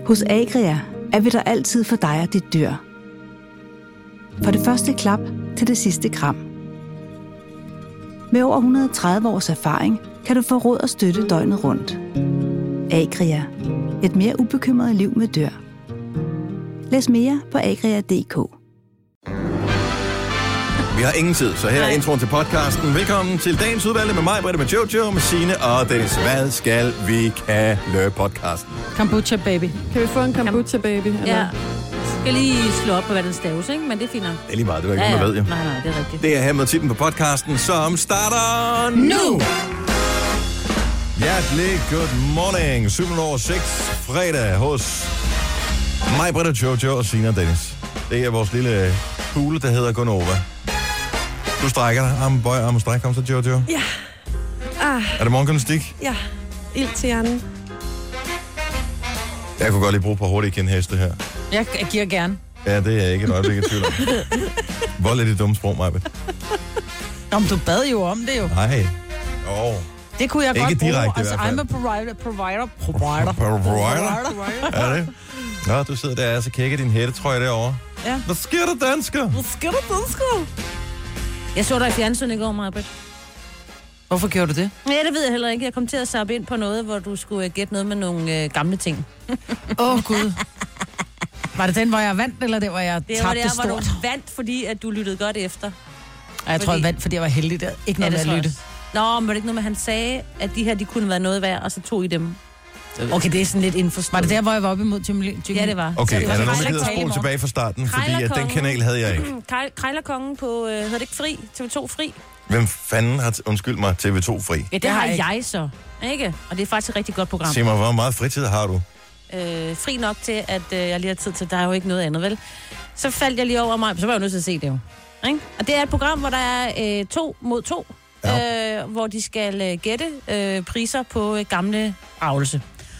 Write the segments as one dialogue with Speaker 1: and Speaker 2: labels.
Speaker 1: Hos Agria er vi der altid for dig og dit dyr. Fra det første klap til det sidste kram. Med over 130 års erfaring kan du få råd og støtte døgnet rundt. Agria. Et mere ubekymret liv med dyr. Læs mere på agria.dk.
Speaker 2: Vi har ingen tid, så her er introen til podcasten. Velkommen til dagens udvalgte med mig, Britta, med Jojo, med Signe og Dennis. Hvad skal vi kalde podcasten?
Speaker 3: Kombucha baby.
Speaker 4: Kan vi få en kombucha baby? Eller?
Speaker 5: Ja. Jeg skal lige slå op på, hvad den staves, ikke? Men det er fint nok.
Speaker 2: Det er lige meget, det er ikke nogen, der ved jo.
Speaker 5: Nej, det er rigtigt.
Speaker 2: Det er her med titlen på podcasten, som starter nu! Hjertelig good morning. 7:06 fredag hos mig, Britta, Jojo og Signe og Dennis. Det er vores lille kugle, der hedder Gonova. Du strækker dig. Arm og stræk. Kom så, Jojo.
Speaker 4: Ja.
Speaker 2: Er det morgengymnastik?
Speaker 4: Ja. Ild til hjernen.
Speaker 2: Jeg kunne godt lige bruge på hurtigt kendheste her.
Speaker 3: Jeg giver gerne.
Speaker 2: Ja, det er jeg ikke et øjeblik i tvivl om. Hvor er det dumme sprog, Maja?
Speaker 3: Om du bad jo om det jo.
Speaker 2: Nej.
Speaker 3: Det kunne jeg
Speaker 2: ikke
Speaker 3: godt bruge.
Speaker 2: direkte,
Speaker 3: Altså,
Speaker 2: i hvert fald.
Speaker 3: I'm a provider.
Speaker 2: Er det? Nå, du sidder der og så kigger din hættetrøje derovre.
Speaker 3: Ja.
Speaker 2: Hvad sker der, dansker?
Speaker 5: Jeg så dig i fjernsyn i går, Marbet.
Speaker 3: Hvorfor gjorde du det?
Speaker 5: Ja, det ved jeg heller ikke. Jeg kom til at sappe ind på noget, hvor du skulle gætte noget med nogle gamle ting.
Speaker 3: Gud. Var det den, hvor jeg vandt, eller det, hvor jeg tabte stort?
Speaker 5: Det var der, hvor du vandt, fordi at du lyttede godt efter.
Speaker 3: Ja, jeg tror, jeg vandt, fordi jeg var heldig der. Ikke noget med at lytte.
Speaker 5: Nå, men var det ikke noget med, han sagde, at de her, de kunne være noget værd, og så tog I dem. Okay, det er sådan lidt indforstået.
Speaker 3: Var det der, hvor jeg var oppe imod Jim?
Speaker 5: Ja, det var.
Speaker 2: Okay,
Speaker 5: det var
Speaker 2: er der nogen, der gider spole tilbage fra starten? Fordi at den kanal havde jeg ikke.
Speaker 5: Krejlerkongen på, hedder det ikke Fri? TV2 Fri?
Speaker 2: Hvem fanden har, undskyld mig, TV2 Fri?
Speaker 5: Ja, det har jeg så. Ikke? Og det er faktisk et rigtig godt program.
Speaker 2: Sig mig, hvor meget fritid har du?
Speaker 5: Fri nok til, at jeg lige har tid til, der er jo ikke noget andet, vel? Så faldt jeg lige over mig, så var jeg nødt til at se det jo. Ikke? Og det er et program, hvor der er 2 mod 2, hvor de skal gætte priser på gamle avlelse.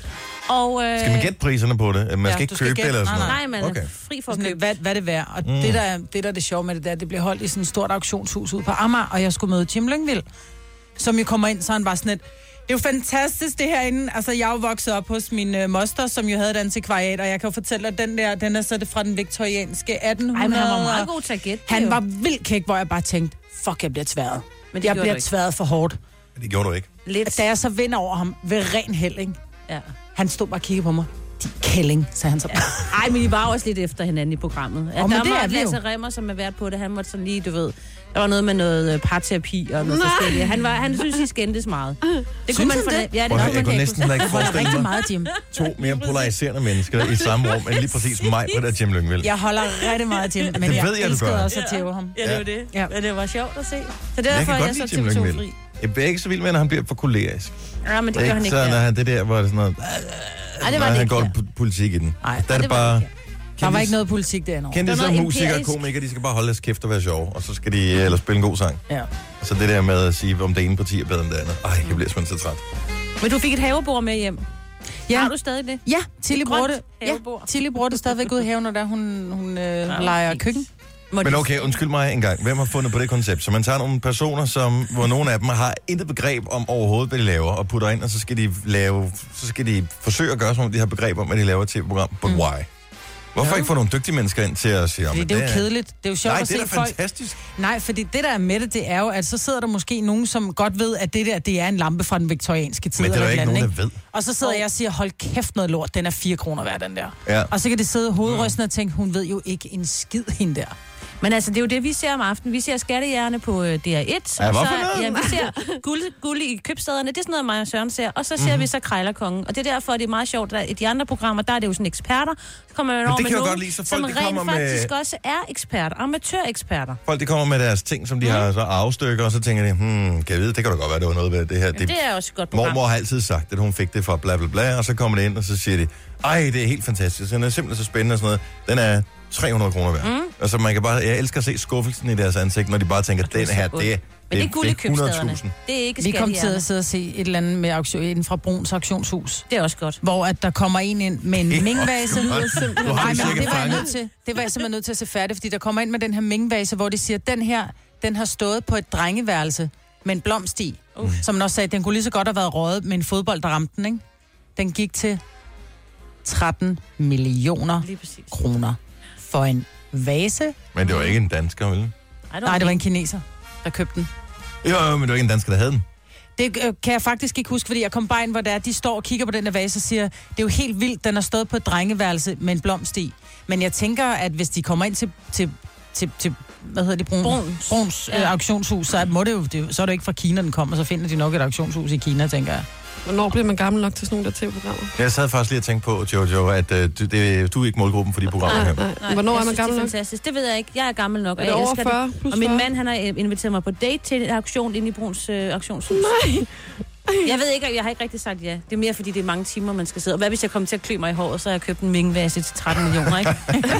Speaker 5: Og,
Speaker 2: skal man gætte priserne på det? Man skal ikke købe det eller sådan noget?
Speaker 5: Nej, man er fri for at købe.
Speaker 3: Hvad det værd? Og det der er det sjove med det der, det blev holdt i sådan et stort auktionshus ude på Amager, og jeg skulle møde Jim Lyngvild, som jo kommer ind, så han bare sådan et, det er jo fantastisk det herinde. Altså, jeg er jo vokset op hos min moster, som jo havde et antikvariat, og jeg kan jo fortælle, at den er så det fra den viktorianske 1800.
Speaker 5: Ej, men han var meget god til at gætte.
Speaker 3: Han var vildt kæk, hvor jeg bare tænkte, fuck, jeg bliver tværet. Men jeg bliver tværet for hårdt.
Speaker 2: Men det gjorde du ikke.
Speaker 3: Lidt. Da jeg så vinder over ham ved ren held, ikke?
Speaker 5: Ja.
Speaker 3: Han stod bare og kiggede på mig. De kælling, sagde han så.
Speaker 5: Ja. Ej, men I var også lidt efter hinanden i programmet. Ja,
Speaker 3: der
Speaker 5: var Lasse Remmer, som er vært på det. Han måtte sådan lige, du ved, der var noget med noget parterapi og noget forskelligt. Han synes, I skændtes meget. Det kunne man fornemme. Ja, det kunne man
Speaker 2: jeg kunne næsten ikke forestille mig
Speaker 3: meget, Jim.
Speaker 2: 2 mere polariserende mennesker i samme rum, end lige præcis mig på der Jim Lyngvild.
Speaker 3: Jeg holder rigtig meget Jim, men
Speaker 2: det
Speaker 3: jeg
Speaker 2: ved jeg,
Speaker 3: elskede
Speaker 2: du gør.
Speaker 3: også at tæve ham.
Speaker 5: Ja, det var det. Ja. Men det var sjovt at se. Så
Speaker 2: jeg
Speaker 5: derfor
Speaker 2: kan godt
Speaker 5: så
Speaker 2: lide Jim
Speaker 5: TV2
Speaker 2: Lyngvild.
Speaker 5: Fri.
Speaker 2: Jeg bliver ikke så vild med, når han bliver for kolerisk.
Speaker 5: Ja, men det gør han ikke.
Speaker 2: Så når han det der, hvor det sådan noget...
Speaker 5: Ej, det var
Speaker 2: han går politik i den.
Speaker 3: Nej,
Speaker 2: der er det bare...
Speaker 3: Der var ikke noget politik derinde.
Speaker 2: Kendte som musikere og komikere, de skal bare holde deres kæft og være sjove, og så skal de eller spille en god sang.
Speaker 3: Ja.
Speaker 2: Og så det der med at sige, om det ene parti er bedre end det andet. Ej, jeg bliver simpelthen så træt.
Speaker 5: Men du fik et havebord med hjem.
Speaker 3: Ja.
Speaker 5: Har du stadig det?
Speaker 3: Ja, Tilly bruger det.
Speaker 5: Ja,
Speaker 3: Tilly bruger det stadigvæk ud i haven, når hun leger køkken.
Speaker 2: Men okay, undskyld mig en gang. Hvem har fundet på det koncept? Så man tager nogle personer, hvor nogle af dem har intet begreb om overhovedet, hvad de laver, og putter ind, og så skal de forsøge at gøre, som om de har begreb om, hvad de laver et tv-program. But why? Hvorfor ikke få nogle dygtige mennesker ind til at sige,
Speaker 3: det er jo kedeligt. Det er jo sjovt at se folk.
Speaker 2: Nej, det er da fantastisk.
Speaker 3: Nej, fordi det der er med det er jo, at så sidder der måske nogen, som godt ved, at det der, det er en lampe fra den viktorianske tid.
Speaker 2: Men det er der ikke nogen, der ved.
Speaker 3: Og så sidder jeg og siger, hold kæft noget lort, den er 4 kroner værd, den der.
Speaker 2: Ja.
Speaker 3: Og så kan det sidde hovedrystende og tænke, hun ved jo ikke en skid hende der.
Speaker 5: Men altså, det er jo det, vi ser om aftenen. Vi ser Skattehjerne på DR1.
Speaker 2: Ja,
Speaker 5: og så, vi ser guld i købstederne. Det er sådan noget, mig og Søren ser. Og så ser vi så Krejlerkongen. Og det er derfor, det er meget sjovt, at i de andre programmer, der er det jo sådan eksperter. Så kommer man over med nogen, som rent faktisk også er eksperter. Amatøreksperter.
Speaker 2: Folk, de kommer med deres ting, som de har så afstykker, og så tænker de, kan jeg vide, det kan da godt være, det var noget ved det her.
Speaker 5: Ja, det er også et godt program.
Speaker 2: Mormor har altid sagt, at hun fik det fra bla bla bla, og så kommer det ind, og så siger de, ej, det er helt fantastisk. Den er simpelthen så spændende og sådan noget. Den er 300 kroner værd. Altså, man kan bare, jeg elsker at se skuffelsen i deres ansigt, når de bare tænker, den her, det er
Speaker 5: Men det er guld i købstederne. Det er ikke
Speaker 3: Vi kom til at sidde og se et eller andet med inden fra Bruns auktionshus.
Speaker 5: Det er også godt.
Speaker 3: Hvor at der kommer en ind med en mingvase.
Speaker 2: Nej, men
Speaker 3: det var jeg simpelthen nødt til at se færdigt, fordi der kommer ind med den her mingvase, hvor de siger, den har stået på et drengeværelse med en blomst i. Som man også sagde, den kunne lige så godt have været røget med en fodbold, der ramte den, ikke? Den gik til 13 millioner
Speaker 5: Lige præcis.
Speaker 3: kroner for en vase.
Speaker 2: Men det var ikke en dansker, vel?
Speaker 3: Nej, det var en kineser, der købte den.
Speaker 2: Jo, men det var ikke en dansker, der havde den.
Speaker 3: Det kan jeg faktisk ikke huske, fordi jeg kom bare ind, hvor der de står og kigger på den der vase og siger, det er jo helt vildt, den har stået på et drengeværelse med en blomst i. Men jeg tænker, at hvis de kommer ind til hvad hedder det, Bruns auktionshus, så må så er det ikke fra Kina, den kommer, så finder de nok et auktionshus i Kina, tænker jeg.
Speaker 4: Hvornår bliver man gammel nok til sådan nogle der tv-programmer?
Speaker 2: Jeg sad faktisk lige og tænkte på, Jojo, at du er ikke målgruppen for de programmer her.
Speaker 4: Nej. Hvornår er man gammel nok?
Speaker 5: Det er fantastisk. Det ved jeg ikke. Jeg er gammel nok, og
Speaker 4: Er det
Speaker 5: jeg
Speaker 4: over
Speaker 5: elsker
Speaker 4: 40
Speaker 5: det.
Speaker 4: plus
Speaker 5: Og min
Speaker 4: 40?
Speaker 5: mand, han har inviteret mig på date til en auktion inde i Bruns auktionshus.
Speaker 4: Nej.
Speaker 5: Jeg ved ikke, jeg har ikke rigtig sagt ja. Det er mere, fordi det er mange timer, man skal sidde. Og hvad hvis jeg kommer til at klø mig i håret, så har jeg købt en mingvase til 13 millioner, ikke?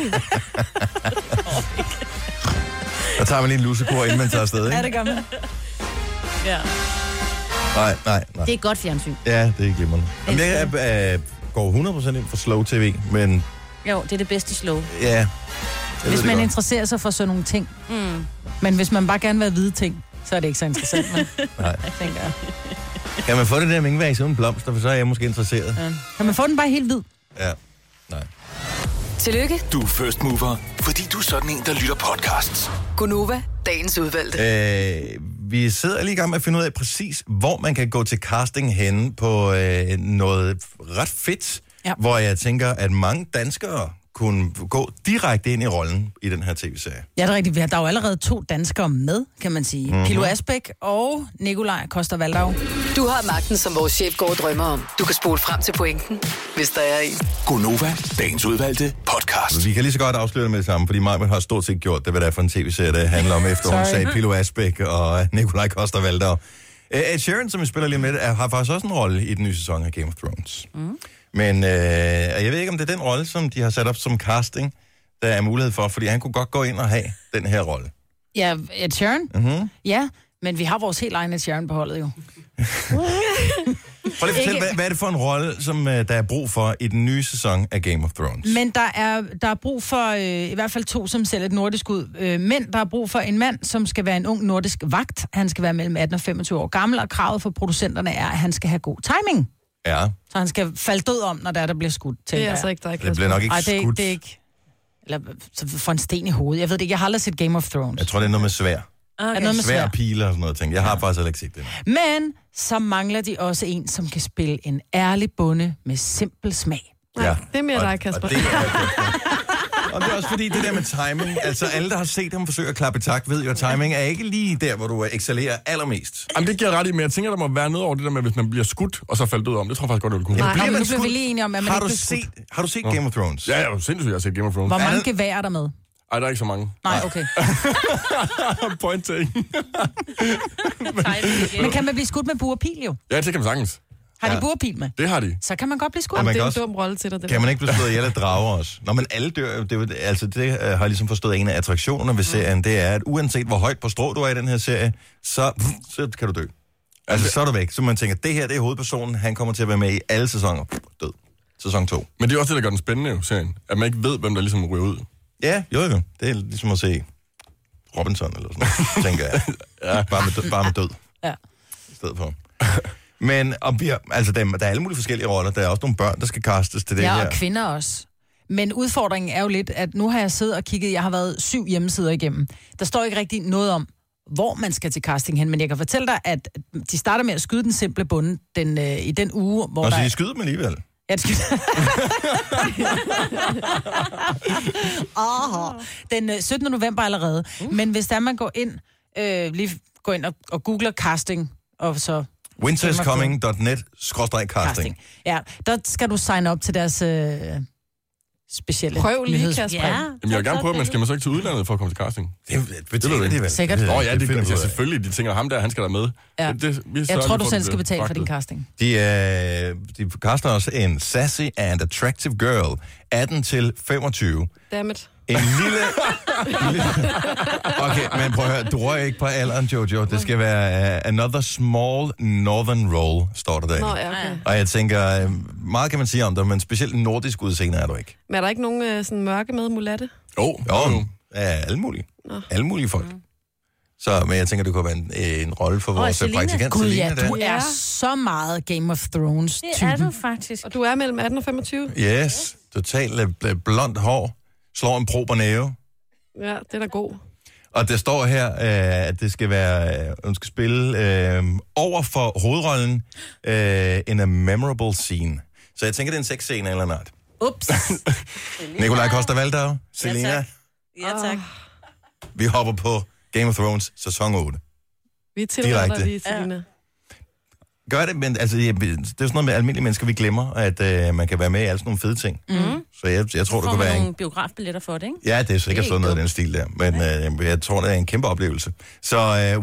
Speaker 2: Der tager man lige en lusekor, inden man tager afsted, ikke?
Speaker 3: Ja, det gør man.
Speaker 5: Ja.
Speaker 2: Nej.
Speaker 5: Det er godt fjernsyn.
Speaker 2: Ja, det er glimrende. Jamen, jeg går 100% ind for slow tv, men
Speaker 5: Jo, det er det bedste slow.
Speaker 2: ja...
Speaker 3: Hvis man interesserer sig for sådan nogle ting. Men hvis man bare gerne vil have hvide ting, så er det ikke så interessant, men
Speaker 2: Nej.
Speaker 3: tænker jeg.
Speaker 2: Kan man få det der mingvase uden blomster, for så er jeg måske interesseret.
Speaker 3: Ja. Kan man få den bare helt hvid?
Speaker 2: Ja. Nej.
Speaker 6: Tillykke,
Speaker 7: Du er first mover, fordi du er sådan en, der lytter podcasts.
Speaker 6: Gunova, dagens udvalgte.
Speaker 2: Vi sidder lige i gang med at finde ud af præcis, hvor man kan gå til casting henne på noget ret fedt, hvor jeg tænker, at mange danskere kunne gå direkte ind i rollen i den her tv-serie.
Speaker 3: Ja, det er rigtigt. Der er jo allerede 2 danskere med, kan man sige. Mm-hmm. Pilo Asbæk og Nikolaj Coster-Waldau.
Speaker 6: Du har magten, som vores chef går og drømmer om. Du kan spole frem til pointen, hvis der er en.
Speaker 7: Gonova, dagens udvalgte podcast.
Speaker 2: Vi kan lige så godt afsløre det med det samme, fordi Maja har stort set gjort det, hvad det er for en tv-serie, det handler om, efter hun sagde Pilo Asbæk og Nikolaj Coster-Waldau. Ed Sheeran, som vi spiller lige med, har faktisk også en rolle i den nye sæson af Game of Thrones. Mm. Men jeg ved ikke, om det er den rolle, som de har sat op som casting, der er mulighed for, fordi han kunne godt gå ind og have den her rolle.
Speaker 3: Ja, Ed Sheeran?
Speaker 2: Mm-hmm.
Speaker 3: Ja, men vi har vores helt egen Ed Sheeran på holdet jo.
Speaker 2: Prøv lige at fortælle, hvad er det for en rolle, som der er brug for i den nye sæson af Game of Thrones?
Speaker 3: Men der er brug for i hvert fald 2, som ser lidt nordisk ud. Men der er brug for en mand, som skal være en ung nordisk vagt. Han skal være mellem 18 og 25 år gammel, og kravet for producenterne er, at han skal have god timing.
Speaker 2: Ja.
Speaker 3: Så han skal falde død om, når der bliver skudt.
Speaker 4: Det er altså ikke dig,
Speaker 2: Det bliver nok ikke skudt.
Speaker 3: det er ikke. Eller så får en sten i hovedet. Jeg ved det ikke. Jeg har aldrig set Game of Thrones.
Speaker 2: Jeg tror, det er noget med svær.
Speaker 3: Okay. Er noget med
Speaker 2: Svær piler og sådan noget ting. Jeg har faktisk heller ikke set det.
Speaker 3: Men så mangler de også en, som kan spille en ærlig bonde med simpel smag.
Speaker 4: Nej, det er mere dig, Kasper.
Speaker 2: Og det er også fordi, det der med timing, altså alle, der har set ham forsøge at klappe i takt, ved jo, at timing er ikke lige der, hvor du excellerer allermest.
Speaker 8: Jamen, det giver ret i, men jeg tænker, der må være noget over det der med, hvis man bliver skudt, og så falder død om. Det tror jeg faktisk godt, det ville kunne.
Speaker 3: Nej,
Speaker 2: Bliver
Speaker 3: men
Speaker 2: man
Speaker 3: nu bliver vi
Speaker 2: skudt?
Speaker 3: lige enige om, at man ikke bliver skudt.
Speaker 2: Har du set Game of Thrones?
Speaker 8: Ja, jeg er jo sindssygt, jeg har set Game of Thrones.
Speaker 3: Hvor mange geværer er der med?
Speaker 8: Ej, der er ikke så mange.
Speaker 3: Nej, okay.
Speaker 8: Point taken.
Speaker 3: Men kan man blive skudt med bue og pil jo?
Speaker 8: Ja, det kan man sagtens.
Speaker 3: Har de bue og pil med?
Speaker 8: Det har de.
Speaker 3: Så kan man godt blive skudt.
Speaker 2: Ja, man
Speaker 4: Det
Speaker 2: kan
Speaker 4: er en
Speaker 2: også-
Speaker 4: dum rolle til dig, det
Speaker 2: Kan man ikke blive slået ihjel af drager også? Nå, men alle dør. Det har jeg ligesom forstået, en af attraktionerne ved serien, det er, at uanset hvor højt på strå du er i den her serie, så kan du dø. Altså, så er du væk. Så man tænker, det her, det er hovedpersonen, han kommer til at være med i alle sæsoner. Død. Sæson 2.
Speaker 8: Men det er også det, der gør den spændende jo, serien. At man ikke ved, hvem der ligesom ryger ud.
Speaker 2: Ja, jo. Det er ligesom at se Robinson eller sådan noget, tænker jeg. Ja. Bare med død.
Speaker 3: Ja.
Speaker 2: I stedet for. Men altså, der er alle mulige forskellige roller. Der er også nogle børn, der skal castes til det her.
Speaker 3: Ja, og kvinder også. Men udfordringen er jo lidt, at nu har jeg siddet og kigget, jeg har været 7 hjemmesider igennem. Der står ikke rigtig noget om, hvor man skal til casting hen, men jeg kan fortælle dig, at de starter med at skyde den simple bonde i den uge, hvor
Speaker 2: Og
Speaker 3: der
Speaker 2: så de skyder dem alligevel.
Speaker 3: Ja, den 17. november allerede. Men hvis der man går ind, og googler casting, og så...
Speaker 2: winterscoming.net/casting.
Speaker 3: Ja, der skal du signe op til deres specielle
Speaker 4: Prøv lige,
Speaker 3: nyheds...
Speaker 4: Kasper.
Speaker 5: Ja.
Speaker 8: Jamen, jeg vil gerne prøve, men skal man så ikke til udlandet for at komme til casting?
Speaker 2: Det betaler de vel.
Speaker 3: Sikkert.
Speaker 8: Åh ja, det
Speaker 2: finder
Speaker 8: gør
Speaker 2: vi ud
Speaker 8: ja,
Speaker 2: af.
Speaker 8: selvfølgelig. De tænker, ham der, han skal der med.
Speaker 3: Ja. Jeg tror, du selv skal betale for din casting.
Speaker 2: De kaster også en sassy and attractive girl, 18 til 25.
Speaker 4: Dammit.
Speaker 2: En lille... Okay, men prøv at høre, du rører ikke på alderen, Jojo. Det skal være another small northern role, står der derinde.
Speaker 4: Nå, ja, okay.
Speaker 2: Og jeg tænker, meget kan man sige om dig, men specielt nordisk udseende er du ikke.
Speaker 4: Men er der ikke nogen sådan mørke med mulatte?
Speaker 8: Jo.
Speaker 2: Ja, alle mulige. Alle mulige folk. Så, men jeg tænker, det kunne være en rolle for vores
Speaker 5: Selina.
Speaker 2: praktikant
Speaker 3: Gud
Speaker 2: Selina.
Speaker 3: ja, du er så meget Game of Thrones-typen.
Speaker 5: Det er du faktisk.
Speaker 4: Og du er mellem 18 og 25?
Speaker 2: Yes, totalt blondt hår, slår en prober næve.
Speaker 4: Ja, det er da god.
Speaker 2: Og der står her, at det skal være, hun skal spille over for hovedrollen in a memorable scene. Så jeg tænker, det er en sexscene eller noget.
Speaker 5: Ups.
Speaker 2: Nikolaj Coster-Waldau, Selina,
Speaker 5: tak. Ja, tak.
Speaker 2: vi hopper på Game of Thrones sæson 8.
Speaker 4: Vi tilhører
Speaker 2: Direkte.
Speaker 4: dig lige, Selina.
Speaker 2: Gør det, men altså, det er jo sådan noget med almindelige mennesker, vi glemmer, at man kan være med i alle sådan nogle fede ting. Så jeg tror, det kunne være
Speaker 5: nogle biografbilletter for det, ikke?
Speaker 2: Ja, det er sikkert sådan noget af den stil der, men jeg tror, det er en kæmpe oplevelse. Så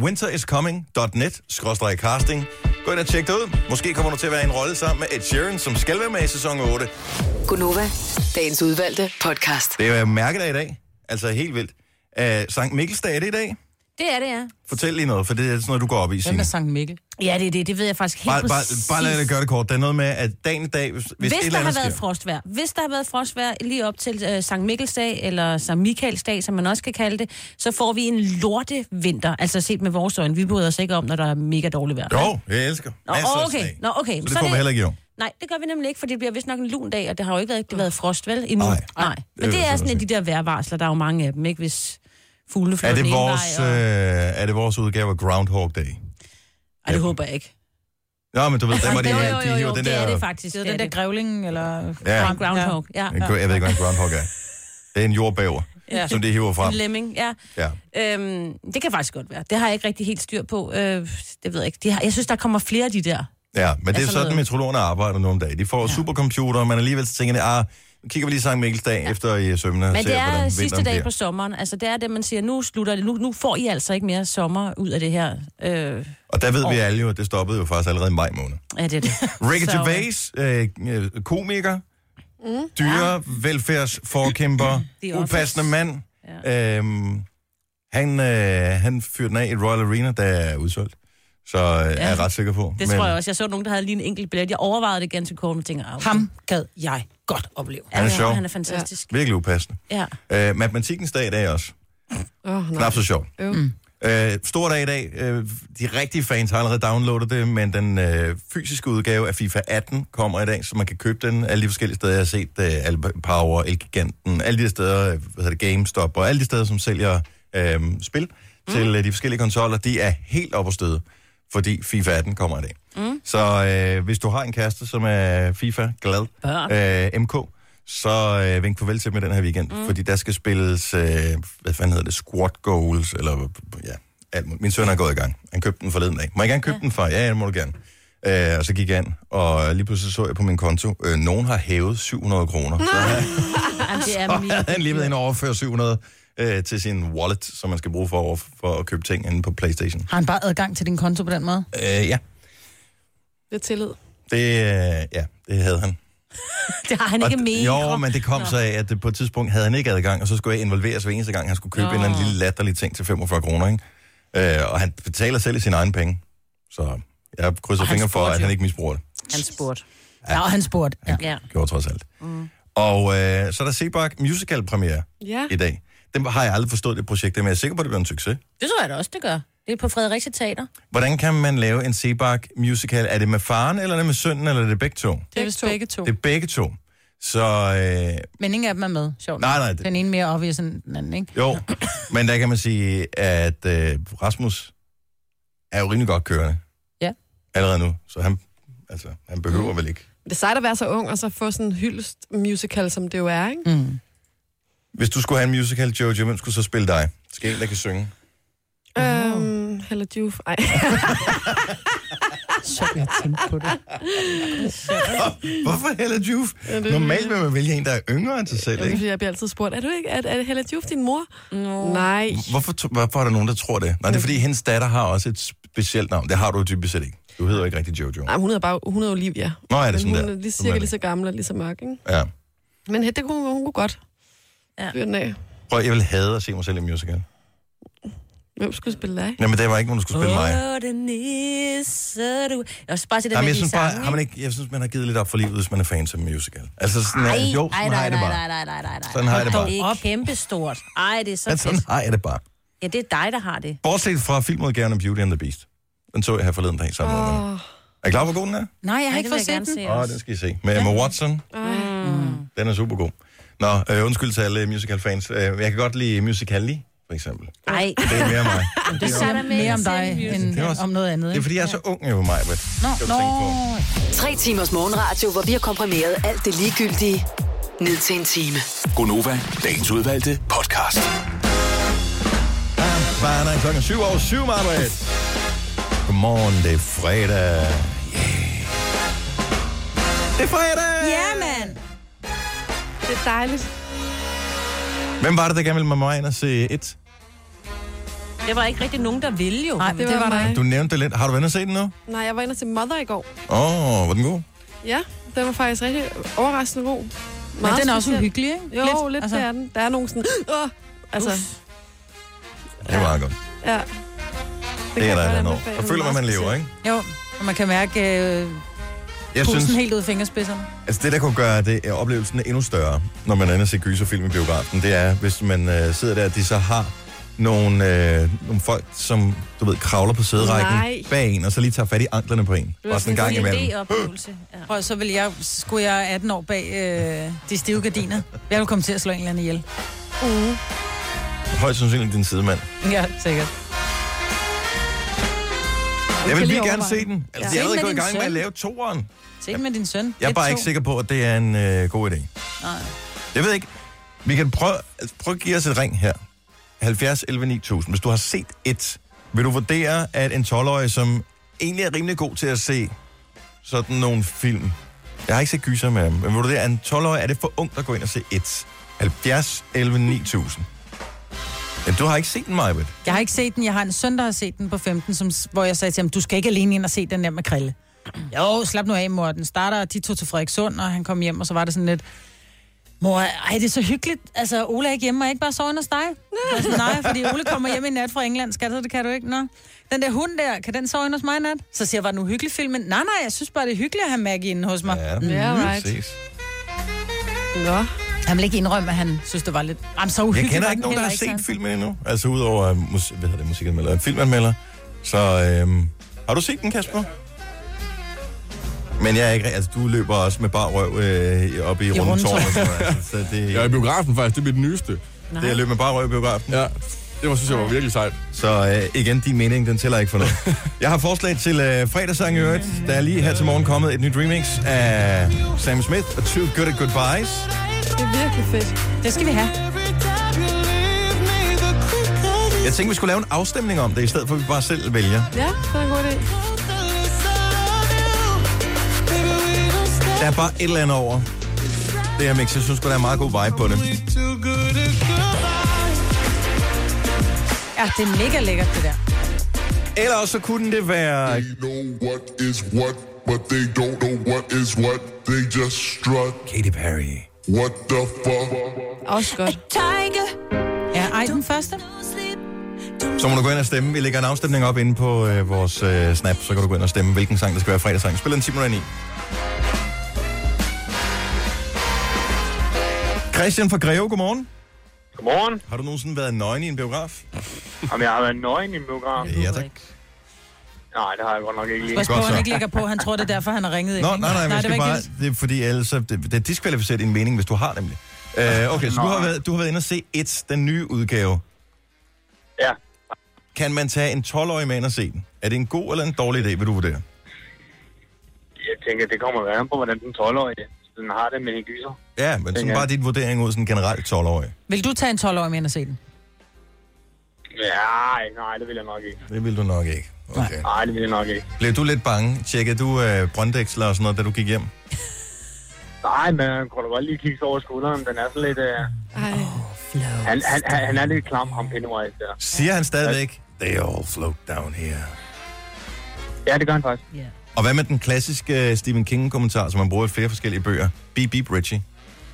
Speaker 2: winteriscoming.net/casting. Gå ind og tjek det ud. Måske kommer du til at være i en rolle sammen med Ed Sheeran, som skal være med i sæson 8.
Speaker 6: Gunova, dagens udvalgte podcast.
Speaker 2: Det er jo mærkedag i dag. Altså helt vildt. Sankt Mikkelsdag er det i dag?
Speaker 5: Det er det, ja.
Speaker 2: Fortæl lige noget, for det er sådan noget, du går op i,
Speaker 3: Hvem er
Speaker 2: Signe.
Speaker 3: Sankt Mikkel?
Speaker 5: Ja, det ved jeg faktisk helt præcis.
Speaker 2: Bare lad det gøre det kort. Det er noget med, at dagen i dag, hvis et
Speaker 5: Hvis
Speaker 2: eller
Speaker 5: der har
Speaker 2: andet
Speaker 5: været
Speaker 2: sker.
Speaker 5: frostvejr. Hvis der har været frostvejr lige op til Sankt Mikkelsdag, eller Sankt Michaelsdag, som man også kan kalde det, så får vi en lortevinter. Altså set med vores øjne. Vi bryder os ikke om, når der er mega dårligt vejr.
Speaker 2: Jo, jeg elsker. Masser af sne.
Speaker 5: Okay.
Speaker 2: Så det får vi heller ikke i år.
Speaker 5: Nej, det gør vi nemlig ikke, for det bliver vist nok en lun dag, og det har jo ikke været frost, vel? Endnu.
Speaker 2: Nej.
Speaker 5: Nej. Men det er sådan en af de der vejrvarsler, der er jo mange af dem, ikke? Hvis fuglene flyver den ene vej.
Speaker 2: Er det vores udgave af Groundhog Day?
Speaker 5: Ej, det håber jeg ikke.
Speaker 2: Ja, men du ved, dem var de
Speaker 5: Jo,
Speaker 2: hiver den
Speaker 5: det
Speaker 2: der...
Speaker 5: er det faktisk.
Speaker 3: Det er den der grævling, eller...
Speaker 2: Ja.
Speaker 5: Groundhog, ja.
Speaker 2: Jeg ved ikke, hvad en groundhog er. Det er en jordbæver, som de hiver frem.
Speaker 5: En lemming, ja. Det kan faktisk godt være. Det har jeg ikke rigtig helt styr på. Det ved jeg ikke. Jeg synes, der kommer flere af de der.
Speaker 2: Ja, men det er sådan, meteorologerne arbejder nogle dage. De får supercomputere, men alligevel så tænker de, nu kigger vi lige Sankt Mikkelsdag efter i sømmene.
Speaker 5: Men det er sidste dag på sommeren. Altså, det er det, man siger, nu slutter det. Nu får I altså ikke mere sommer ud af det her.
Speaker 2: Og der ved vi alle jo, at det stoppede jo faktisk allerede i maj måned.
Speaker 5: Ja, det er det.
Speaker 2: Ricky Gervais, komiker, dyrevelfærdsforkæmper, upassende mand. Ja. Han fyrte den af i Royal Arena, der er udsolgt. Så er jeg ret sikker på.
Speaker 5: Det tror jeg også. Jeg så nogen, der havde lige en enkelt billet. Jeg overvejede det ganske kort, og tænker, okay.
Speaker 3: Ham gad jeg godt opleve.
Speaker 2: Han er sjov.
Speaker 5: Han er fantastisk.
Speaker 2: Ja. Virkelig upassende.
Speaker 5: Ja.
Speaker 2: Matematikkens dag i dag også. Knap så sjov. Stor dag i dag. De rigtige fans har allerede downloadet det, men den fysiske udgave af FIFA 18 kommer i dag, så man kan købe den alle de forskellige steder. Jeg har set Power, Elgiganten, alle de steder, GameStop, og alle de steder, som sælger spil til de forskellige konsoller. De er helt op at støde, fordi FIFA 18 kommer i dag. Så hvis du har en kæreste, som er FIFA-glad, MK, så vink farvel til med den her weekend, fordi der skal spilles, hvad fanden hedder det, squat goals, eller alt muligt. Min søn er gået i gang. Han købte den forleden dag. Må jeg gerne købe den for? Ja, det må du gerne. Og så gik jeg ind, og lige pludselig så jeg på min konto, nogen har hævet 700 kroner. Så han lige ved ind og overføre 700 til sin wallet, som man skal bruge for at købe ting inde på PlayStation.
Speaker 3: Har han bare adgang til din konto på den måde?
Speaker 2: Ja.
Speaker 4: Det er tillid.
Speaker 2: Det havde han.
Speaker 5: Det har han ikke mere.
Speaker 2: Jo, men det kom så af, at på et tidspunkt havde han ikke adgang, og så skulle jeg involveres hver eneste gang, han skulle købe en eller anden lille latterlig ting til 45 kroner, ikke? Og han betaler selv i sine egne penge. Så jeg krydser fingre for, at han ikke misbruger det.
Speaker 5: Han spurgte.
Speaker 3: Ja, og han spurgte.
Speaker 2: Ja. Gjorde trods alt. Og så er der Sebak musical premiere i dag. Den har jeg aldrig forstået, det projekt, men jeg er sikker på, at det bliver en succes.
Speaker 5: Det tror jeg da også, det gør. Det er på Fredericia Teater.
Speaker 2: Hvordan kan man lave en Sebak musical? Er det med faren, eller er det med sønnen, eller er det begge to?
Speaker 3: Det er vist begge to.
Speaker 2: Det er begge to. Så...
Speaker 3: Men ingen af dem er med, sjovt.
Speaker 2: Nej.
Speaker 3: Den ene mere obvious end den anden, ikke?
Speaker 2: Jo, men der kan man sige, at Rasmus er jo rimelig godt kørende.
Speaker 3: Ja.
Speaker 2: Allerede nu, så han behøver vel ikke.
Speaker 4: Det er sejt at være så ung, og så få sådan en hyldest musical, som det jo er, ikke?
Speaker 2: Hvis du skulle have en musical, Jojo, hvem skulle så spille dig? Skal en, der kan synge?
Speaker 4: Hella Juf. Ej.
Speaker 3: Så jeg tænkte på det.
Speaker 2: Hvorfor Hella Juf? Normalt vil man vælge en, der er yngre end sig selv, ikke?
Speaker 4: Fordi jeg bliver altid spurgt, er det Hella Juf din mor?
Speaker 5: No.
Speaker 4: Nej.
Speaker 2: Hvorfor er der nogen, der tror det? Nej, det er fordi, hendes datter har også et specielt navn. Det har du typisk set ikke. Du hedder ikke rigtig Jojo.
Speaker 4: Nej, hun er Olivia.
Speaker 2: Nå, er det sådan der?
Speaker 4: Hun er cirka lige så gammel og lige så mørk, ikke?
Speaker 2: Ja.
Speaker 4: Men det kunne hun godt. Ja.
Speaker 2: Prøv, jeg vil hade at se mig selv i musical.
Speaker 4: Hvem skulle spille dig?
Speaker 2: Jamen, det var ikke nogen, der skulle spille mig.
Speaker 5: Jeg også bare til det
Speaker 2: Jamen,
Speaker 5: med
Speaker 2: jeg synes
Speaker 5: de sange.
Speaker 2: jeg synes, man har givet lidt op for livet, hvis man er fan af musical. Altså sådan, sådan har jeg det bare.
Speaker 5: Nej.
Speaker 2: Sådan har jeg det bare.
Speaker 5: Det er kæmpestort. Ej, det er så fedt.
Speaker 2: Sådan har jeg det bare.
Speaker 5: Ja, det er dig, der har det.
Speaker 2: Bortset fra filmudgaven af Beauty and the Beast. Den så jeg her forleden dag sammen med den. Er I klar, hvor god den er?
Speaker 3: Nej, jeg har ikke fået set den.
Speaker 2: Den skal I se. Med Emma Watson. Den er super god. Nå, undskyld til alle musical-fans. Jeg kan godt lide Musical.ly, for eksempel.
Speaker 5: Nej.
Speaker 2: Det er mere mig.
Speaker 3: Det er mere om dig, end om noget andet.
Speaker 2: Det er fordi, jeg er så ung jo, mig.
Speaker 3: Nå.
Speaker 6: 3 timers morgenradio, hvor vi har komprimeret alt det ligegyldige ned til en time.
Speaker 7: Gonova, dagens udvalgte podcast.
Speaker 2: Bare klokken 7:07, Marvitt. Godmorgen, det er fredag. Yeah. Det er fredag!
Speaker 3: Ja, mand!
Speaker 4: Det er dejligt.
Speaker 2: Hvem var det, der gerne ville med mig ind og se et?
Speaker 5: Det var ikke rigtig nogen, der ville jo.
Speaker 3: Nej, det var der ikke.
Speaker 2: Du nævnte det lidt. Har du været inde og se den nu?
Speaker 4: Nej, jeg var inde til Mother i går.
Speaker 2: Var den god?
Speaker 4: Ja, den var faktisk rigtig overraskende god.
Speaker 3: Men den er også
Speaker 4: speciel.
Speaker 3: uhyggelig, ikke?
Speaker 4: Jo, lidt altså. Det er den. Der er nogen sådan... altså...
Speaker 2: Det var godt.
Speaker 4: Ja.
Speaker 2: Det er der et andet år. Og føler man lever, ikke?
Speaker 3: Jo, og man kan mærke
Speaker 2: jeg
Speaker 3: pusen
Speaker 2: synes,
Speaker 3: helt ud af fingerspidserne.
Speaker 2: altså det, der kunne gøre det, er oplevelsen endnu større, når man er inde og ser gyserfilm i biografen, det er, hvis man sidder der, at de så har nogle folk, som, du ved, kravler på sæderækken bag en, og så lige tager fat i anklerne på en. Bare sådan en gang imellem.
Speaker 5: Det er oplevelse. Ja.
Speaker 3: Og så skulle jeg 18 år bag de stive gardiner. Jeg ville komme til at slå en eller anden ihjel.
Speaker 2: Højst sandsynligt din sidemand.
Speaker 3: Ja, sikkert.
Speaker 2: Jeg vil lige gerne se den. Altså, jeg er
Speaker 3: Se den
Speaker 2: allerede
Speaker 3: med
Speaker 2: gået i
Speaker 3: din
Speaker 2: gang med at
Speaker 3: søn.
Speaker 2: lave toeren.
Speaker 3: Se med din søn.
Speaker 2: Jeg er bare ikke sikker på, at det er en god idé.
Speaker 3: Nej.
Speaker 2: Jeg ved ikke. Vi kan prøve at give os et ring her. 70 11 9000. Hvis du har set et, vil du vurdere, at en 12-årig, som egentlig er rimelig god til at se sådan nogle film. Jeg har ikke set gyser med ham. Men vil du vurdere, at en 12-årig, er det for ung at gå ind og se et? 70 11 9000. Ja, du har ikke set den, Majbet.
Speaker 3: Jeg har ikke set den. Jeg har en søn, der har set den på 15, hvor jeg sagde til ham, du skal ikke alene ind og se den der med Krille. Jo, slap nu af, mor. Den starter, de tog til Frederikssund, og han kom hjem, og så var det sådan lidt, mor, ej, det er så hyggeligt. Altså, Ole er ikke hjemme, og ikke bare sover hos dig? Altså, nej, fordi Ole kommer hjem i nat fra England. Skat, det kan du ikke, nå. Den der hund der, kan den sove hos mig i nat? Så siger jeg, var det en uhyggelig film? Men nej, jeg synes bare, det er hyggeligt at have Maggie inde hos mig.
Speaker 2: Ja,
Speaker 4: right.
Speaker 2: Præcis.
Speaker 4: Nå.
Speaker 3: Han vil ikke indrømme, at han synes, det var lidt... så uhyggeligt.
Speaker 2: Jeg kender ikke nogen, der har set filmen endnu. Altså udover musikanmelder, filmanmelder. Så har du set den, Kasper? Men jeg er ikke... Altså, du løber også med bar røv op i rundetårnet. Så det...
Speaker 8: Jeg er i biografen faktisk, det bliver den nyeste.
Speaker 2: Det er at løbe med bar røv i biografen.
Speaker 8: Ja, det var, synes jeg var virkelig sejt.
Speaker 2: Så igen, din mening, den tæller ikke for noget. Jeg har forslag til fredagssang i øvrigt. Der er lige her til morgen kommet et nyt remix af Sam Smith og Too Good at Goodbyes.
Speaker 4: Det er virkelig fedt.
Speaker 3: Det skal vi have.
Speaker 2: Jeg tænkte, vi skulle lave en afstemning om det, i stedet for at vi bare selv vælger.
Speaker 4: Ja, det er en god idé.
Speaker 2: Der er bare et eller andet over det her mix. Jeg synes, der er en meget god vibe på det.
Speaker 3: Ja, det er mega lækkert, det der.
Speaker 2: Eller også så kunne det være...
Speaker 9: They know what is what, but they don't know what is what. They just strut.
Speaker 2: Katy Perry.
Speaker 9: What the fuck?
Speaker 4: Også godt.
Speaker 3: Ja, ej, den første.
Speaker 2: Så må du gå ind og stemme. Vi lægger en afstemning op inde på vores Snap, så kan du gå ind og stemme, hvilken sang der skal være fredagssang. Spil den 10:09. Christian fra Greve, godmorgen.
Speaker 10: Godmorgen.
Speaker 2: Har du nogensinde været nøgen i en biograf?
Speaker 10: Jamen, jeg har været nøgen i en biograf.
Speaker 2: Ja, tak.
Speaker 10: Nej, det har jeg godt nok ikke lige.
Speaker 3: Pas på, han ikke lægger på. Han tror, det er derfor, han har ringet ind.
Speaker 2: Nej, men det, bare, det er fordi, ellers, det er diskvalificeret din mening, hvis du har nemlig. Okay, så du har været inde og se den nye udgave.
Speaker 10: Ja.
Speaker 2: Kan man tage en 12-årig med ind og se den? Er det en god eller en dårlig idé, vil du vurdere?
Speaker 10: Jeg tænker, det kommer an på, hvordan den 12-årige den har det med en gyser.
Speaker 2: Ja, men sådan bare dit vurdering ud sådan generelt 12-årig.
Speaker 3: Vil du tage en 12-årig med ind og se den?
Speaker 10: Ja, nej, det vil jeg nok ikke.
Speaker 2: Det vil du nok ikke. Okay.
Speaker 10: Nej, det vil jeg nok ikke.
Speaker 2: Blev du lidt bange? Tjekkede du brøndæksler og sådan noget, da du gik hjem?
Speaker 10: Nej, men jeg kunne da godt lige kigge over skulderen. Den er sådan lidt... Han er lidt klam, ham Pennywise der.
Speaker 2: Siger han stadigvæk, they all float down here?
Speaker 10: Ja, det gør han faktisk.
Speaker 3: Yeah.
Speaker 2: Og hvad med den klassiske Stephen King-kommentar, som man bruger i flere forskellige bøger? Beep, beep, Richie.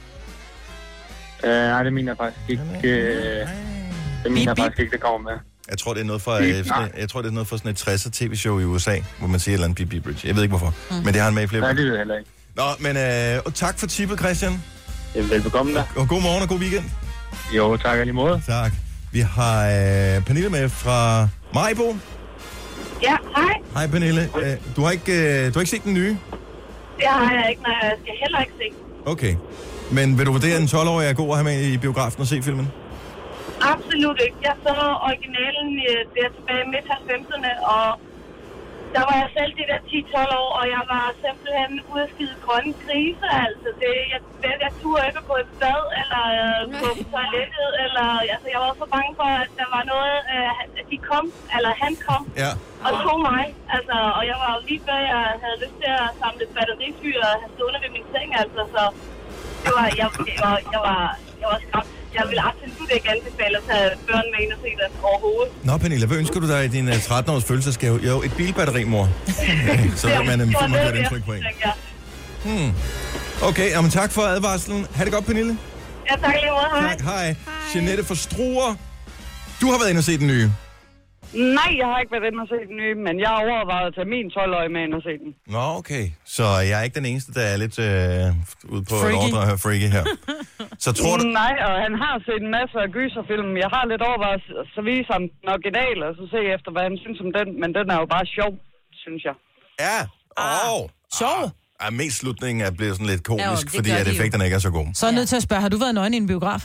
Speaker 10: Nej, det mener jeg faktisk ikke. Det mener jeg faktisk ikke, det kommer med.
Speaker 2: Jeg tror, det er noget for, sådan et 60'er tv-show i USA, hvor man siger et eller andet beep, beep, Richie. Jeg ved ikke, hvorfor, men det har han med i flere
Speaker 10: bøger. Nej, det ved jeg heller ikke.
Speaker 2: Nå, men tak for tippet, Christian.
Speaker 10: Velbekomme da.
Speaker 2: Og god morgen og god weekend.
Speaker 10: Jo, tak lige måde.
Speaker 2: Tak. Vi har Pernille med fra Maribo.
Speaker 11: Ja, hej.
Speaker 2: Hej Pernille. Du har ikke set den nye?
Speaker 11: Det har jeg ikke, nej, jeg skal heller ikke se.
Speaker 2: Okay. Men vil du vurdere, at en 12-årig er god at have med i biografen og se filmen?
Speaker 11: Absolut ikke. Jeg så originalen der tilbage midt 90'erne, og der var jeg selv de der 10-12 år, og jeg var simpelthen ude at skide grønne grise, altså. Jeg turde ikke at gå i bad, eller gå på toilettet, eller... Altså, jeg var så bange for, at der var noget, at de kom, eller han kom, og tog mig. Altså, og jeg var lige før, jeg havde lyst til at samle et batterifyr og have stående ved min seng, altså. Så det var, jeg var skræmt. Jeg vil absolut ikke anbefale at tage børn med ind og se det overhovedet.
Speaker 2: Nå, Pernille, hvad ønsker du dig i din 13-års fødselsdagsgave? Jo, et bilbatteri, mor. Så vil man nemlig få et indtryk på en. Okay, jamen tak for advarslen. Ha' det godt, Pernille.
Speaker 11: Ja, tak lige måde. Hej.
Speaker 2: Tak, hej. Jeanette fra Struer. Du har været inde og se den nye.
Speaker 12: Nej, jeg har ikke været inde og se den nye, men jeg har overvejet at tage min 12-årige med ind og se den.
Speaker 2: Nå, okay. Så jeg er ikke den eneste, der er lidt ude på et ordre her, freaky her. Så tror du...
Speaker 12: Nej, og han har set en masse af gyserfilm. Jeg har lidt overvejet så vise ham den original, og så se efter, hvad han synes om den. Men den er jo bare sjov, synes jeg.
Speaker 2: Ja,
Speaker 3: sjov.
Speaker 2: Ja, mest slutningen er blevet sådan lidt komisk, fordi at effekterne ikke er så gode.
Speaker 3: Så er jeg nødt til at spørge, har du været nøgen i en biograf?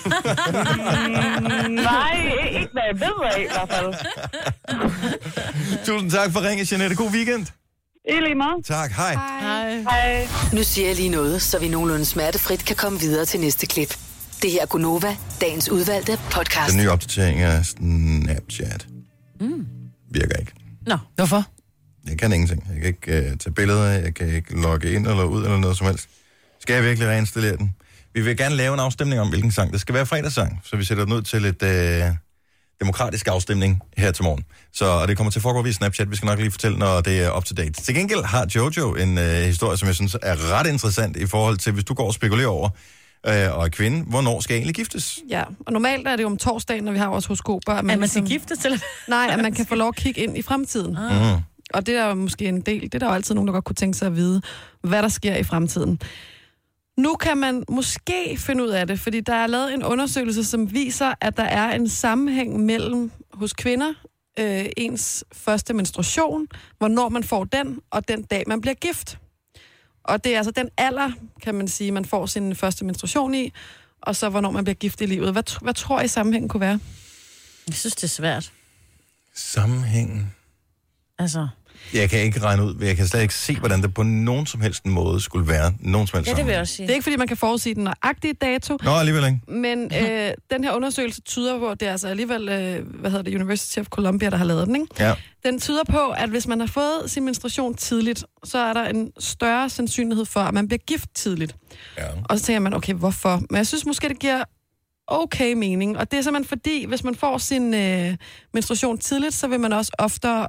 Speaker 12: Nej, ikke hvad jeg ved af i hvert fald.
Speaker 2: Tusind tak for ringen, Jeanette. God weekend.
Speaker 12: I lige måde.
Speaker 2: Tak, hej.
Speaker 12: Hej.
Speaker 6: Nu siger jeg lige noget, så vi nogenlunde smertefrit kan komme videre til næste klip. Det her er Gunova, dagens udvalgte podcast.
Speaker 2: Den nye opdatering af Snapchat virker ikke.
Speaker 3: Nå, hvorfor?
Speaker 2: Jeg kan ingenting. Jeg kan ikke tage billeder, jeg kan ikke logge ind eller ud eller noget som helst. Skal jeg virkelig reinstallere den? Vi vil gerne lave en afstemning om, hvilken sang. Det skal være fredagssang, så vi sætter den ud til et demokratisk afstemning her til morgen. Og det kommer til at foregå via Snapchat. Vi skal nok lige fortælle, når det er up to date. Til gengæld har Jojo en historie, som jeg synes er ret interessant i forhold til, hvis du går og spekulerer over, og er kvinde, hvornår skal jeg egentlig giftes?
Speaker 4: Ja, og normalt er det jo om torsdagen, når vi har vores horoskoper.
Speaker 5: At man skal giftes, eller?
Speaker 4: Nej, at man kan få lov at kigge ind i fremtiden. Og det er jo måske en del, det er der jo altid nogen, der godt kunne tænke sig at vide, hvad der sker i fremtiden. Nu kan man måske finde ud af det, fordi der er lavet en undersøgelse, som viser, at der er en sammenhæng mellem hos kvinder, ens første menstruation, hvornår man får den, og den dag, man bliver gift. Og det er altså den alder, kan man sige, man får sin første menstruation i, og så hvornår man bliver gift i livet. Hvad tror I sammenhængen kunne være?
Speaker 5: Jeg synes, det er svært.
Speaker 2: Sammenhængen?
Speaker 5: Altså...
Speaker 2: Jeg kan ikke regne ud, jeg kan slet ikke se, hvordan det på nogen som helst måde skulle være. Nogen som helst
Speaker 5: det vil jeg også sige.
Speaker 4: Det er ikke, fordi man kan forudsige den nøjagtige dato.
Speaker 2: Nå, alligevel ikke.
Speaker 4: Men den her undersøgelse tyder på, at det er altså alligevel, University of Columbia, der har lavet den, ikke?
Speaker 2: Ja.
Speaker 4: Den tyder på, at hvis man har fået sin menstruation tidligt, så er der en større sandsynlighed for, at man bliver gift tidligt.
Speaker 2: Ja.
Speaker 4: Og så tænker man, okay, hvorfor? Men jeg synes måske, det giver okay mening. Og det er simpelthen fordi, hvis man får sin menstruation tidligt, så vil man også oftere...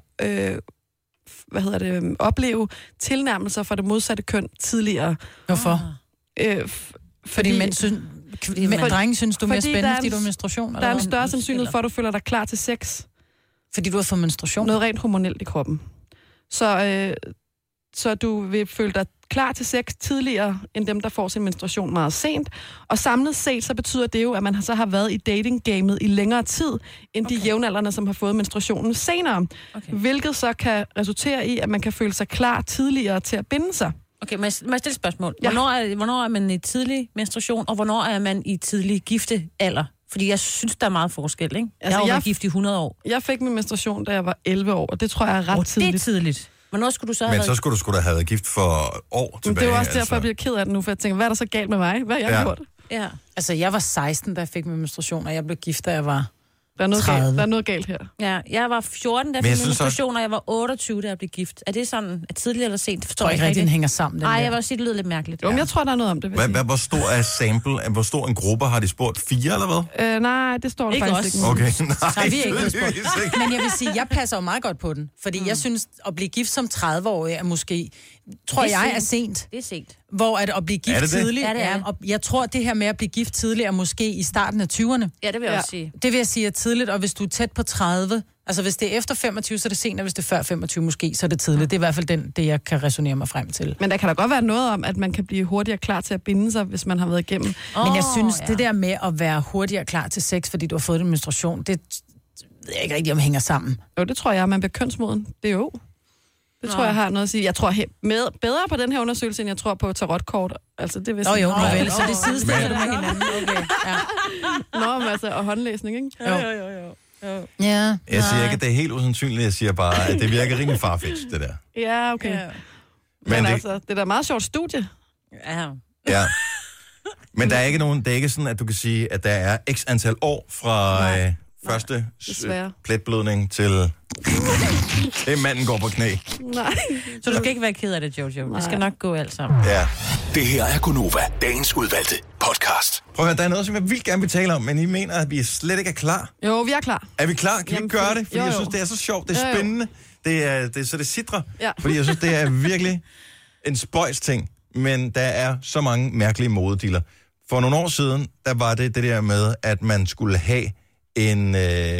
Speaker 4: opleve tilnærmelser fra det modsatte køn tidligere.
Speaker 3: Hvorfor? Fordi drenge synes, du er mere spændende, fordi du har menstruation?
Speaker 4: Der er en større sandsynlighed for, at du føler dig klar til sex.
Speaker 3: Fordi du har fået menstruation?
Speaker 4: Noget rent hormonelt i kroppen. Så du vil føle dig klar til sex tidligere, end dem, der får sin menstruation meget sent. Og samlet set, så betyder det jo, at man så har været i datinggamet i længere tid, end de jævnaldrende, som har fået menstruationen senere. Okay. Hvilket så kan resultere i, at man kan føle sig klar tidligere til at binde sig.
Speaker 5: Okay, må jeg stille et spørgsmål? Ja. Hvornår er man i tidlig menstruation, og hvornår er man i tidlig giftealder? Fordi jeg synes, der er meget forskel, ikke? Altså, jeg har jo været gift i 100 år.
Speaker 4: Jeg fik min menstruation, da jeg var 11 år, og det tror jeg er ret tidligt.
Speaker 5: Det er tidligt. Hvornår skulle du så have
Speaker 2: Men så skulle du sgu da have været gift for år tilbage.
Speaker 4: Det var også derfor, jeg bliver ked af det nu, for jeg tænker, hvad er der så galt med mig? Hvad har jeg gjort?
Speaker 3: Ja. Altså, jeg var 16, da jeg fik min menstruation, og jeg blev gift, da jeg var
Speaker 4: Der er noget
Speaker 3: 30.
Speaker 4: galt. Der er noget galt her.
Speaker 5: Ja, jeg var 14, da jeg fik min menstruation, og jeg var 28, da jeg blev gift. Er det sådan, at tidligt eller sent? Det forstår jeg ikke
Speaker 3: rigtig, den hænger sammen.
Speaker 5: Nej, jeg vil også sige, det lyder lidt mærkeligt.
Speaker 4: Jo, men jeg tror, der er noget om det.
Speaker 2: Hvor stor er sample? Hvor stor en gruppe har de spurgt? 4 eller hvad?
Speaker 4: Nej, det står der
Speaker 3: ikke
Speaker 4: faktisk
Speaker 3: også.
Speaker 2: ikke. Okay, nej.
Speaker 3: Vi er ikke spurgt. Men jeg vil sige, jeg passer jo meget godt på den. Fordi jeg synes, at blive gift som 30-årig er måske tror
Speaker 5: Det er
Speaker 3: jeg
Speaker 5: sent.
Speaker 3: er sent.
Speaker 5: Det er sent.
Speaker 3: Hvor at blive gift
Speaker 2: Er det det?
Speaker 3: tidligt,
Speaker 5: Ja, det er det.
Speaker 3: og jeg tror, det her med at blive gift tidligt er måske i starten af 20'erne.
Speaker 5: Ja, det vil jeg også sige.
Speaker 3: Det vil jeg sige er tidligt, og hvis du er tæt på 30, altså hvis det er efter 25, så er det sent, og hvis det er før 25 måske, så er det tidligt. Det er i hvert fald det, jeg kan resonere mig frem til.
Speaker 4: Men der kan da godt være noget om, at man kan blive hurtigere klar til at binde sig, hvis man har været igennem.
Speaker 3: Men jeg synes, det der med at være hurtigere klar til sex, fordi du har fået en menstruation, det ved jeg ikke rigtig, om hænger sammen.
Speaker 4: Jo, det tror jeg, man bliver kønsmoden. Det er jo. Det tror jeg har noget at sige. Jeg tror bedre på den her undersøgelse, end jeg tror på tarotkort. Altså, det vil sige...
Speaker 3: vel, så det sidestiller du med hinanden. Okay, ja.
Speaker 4: Nå, men altså, og håndlæsning, ikke?
Speaker 3: Jo. Ja.
Speaker 2: Jeg siger ikke, at det er helt usandsynligt. Jeg siger bare, at det virker rimelig farfetched, det der.
Speaker 4: Ja, okay. Ja. Men altså, det er da meget sjovt studie.
Speaker 2: Ja. Men der er ikke nogen, det er ikke sådan, at du kan sige, at der er x antal år fra første pletblødning til manden går på knæ.
Speaker 4: Nej.
Speaker 5: Så du skal ikke være ked af det, Jojo. Nej. Det skal nok gå alt sammen.
Speaker 2: Ja.
Speaker 7: Det her er Gonova, dagens udvalgte podcast.
Speaker 2: Prøv at høre, der er noget, som jeg vildt gerne vil tale om, men I mener, at vi slet ikke er klar.
Speaker 4: Jo, vi er klar.
Speaker 2: Er vi klar? Kan vi ikke gøre det? Fordi jeg synes, det er så sjovt, det er spændende. Så det sidder. Ja. Fordi jeg synes, det er virkelig en spøjs ting. Men der er så mange mærkelige modediller. For nogle år siden, der var det der med, at man skulle have en...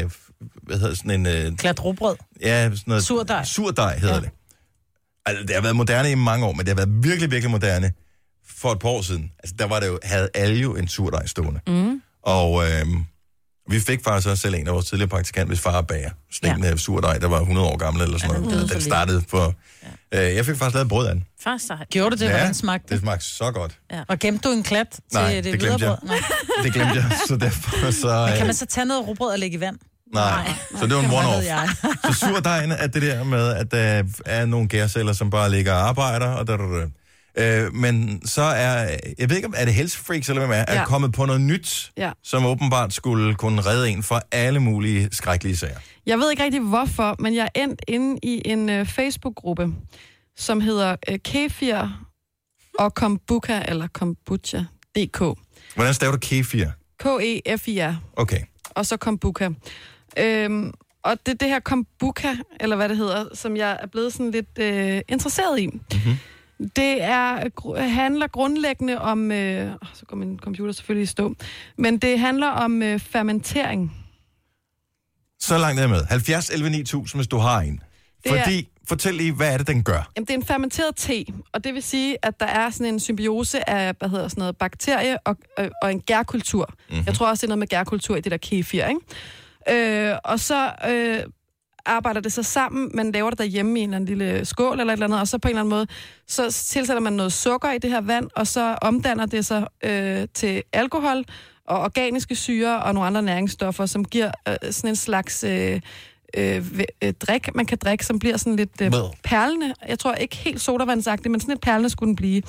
Speaker 3: Klat rugbrød.
Speaker 2: Ja, sådan noget...
Speaker 3: Surdej.
Speaker 2: Surdej hedder det. Altså, det har været moderne i mange år, men det har været virkelig, virkelig moderne for et par år siden. Altså, der var det jo, havde alle jo en surdej stående. Mm. Og vi fik faktisk også selv en af vores tidligere praktikanter, hvis far bager. Sådan en surdej, der var 100 år gammel eller sådan noget. Den startede på... jeg fik faktisk lavet brød af den.
Speaker 3: Gjorde du det, hvordan smagte
Speaker 2: det? smagte så godt.
Speaker 3: Ja. Og gemte du en klat til det
Speaker 2: glemte
Speaker 3: videre
Speaker 2: jeg. Det glemte jeg, så derfor så...
Speaker 3: Men kan man så tage noget rugbrød og lægge i vand?
Speaker 2: Nej, så det var en one-off. Så surdejen er det der med, at der er nogle gærceller, som bare ligger og arbejder, og men så er, jeg ved ikke om, er det Health Freaks eller hvad er kommet på noget nyt, som åbenbart skulle kunne redde en for alle mulige skrækkelige sager.
Speaker 4: Jeg ved ikke rigtig hvorfor, men jeg er endt inde i en Facebook-gruppe, som hedder Kefir og Kombucha, eller Kombucha.dk.
Speaker 2: Hvordan staver du kefir?
Speaker 4: K-E-F-I-R.
Speaker 2: Okay.
Speaker 4: Og så Kombucha. Og det her Kombucha, eller hvad det hedder, som jeg er blevet sådan lidt interesseret i. Mm-hmm. Det handler grundlæggende om... så går min computer selvfølgelig i stå. Men det handler om fermentering.
Speaker 2: Så langt er jeg med. 70 11 9000, hvis du har en. Fortæl lige, hvad er det, den gør?
Speaker 4: Jamen, det er en fermenteret te, og det vil sige, at der er sådan en symbiose af, bakterie og en gærkultur. Mm-hmm. Jeg tror også, det er noget med gærkultur i det der kefir, ikke? Og så arbejder det så sammen, man laver det derhjemme i en eller anden lille skål eller et eller andet, og så på en eller anden måde, så tilsætter man noget sukker i det her vand, og så omdanner det sig til alkohol og organiske syre og nogle andre næringsstoffer, som giver sådan en slags... drik, man kan drikke, som bliver sådan lidt perlende. Jeg tror ikke helt sodavandsagtigt, men sådan lidt perlende skulle den blive.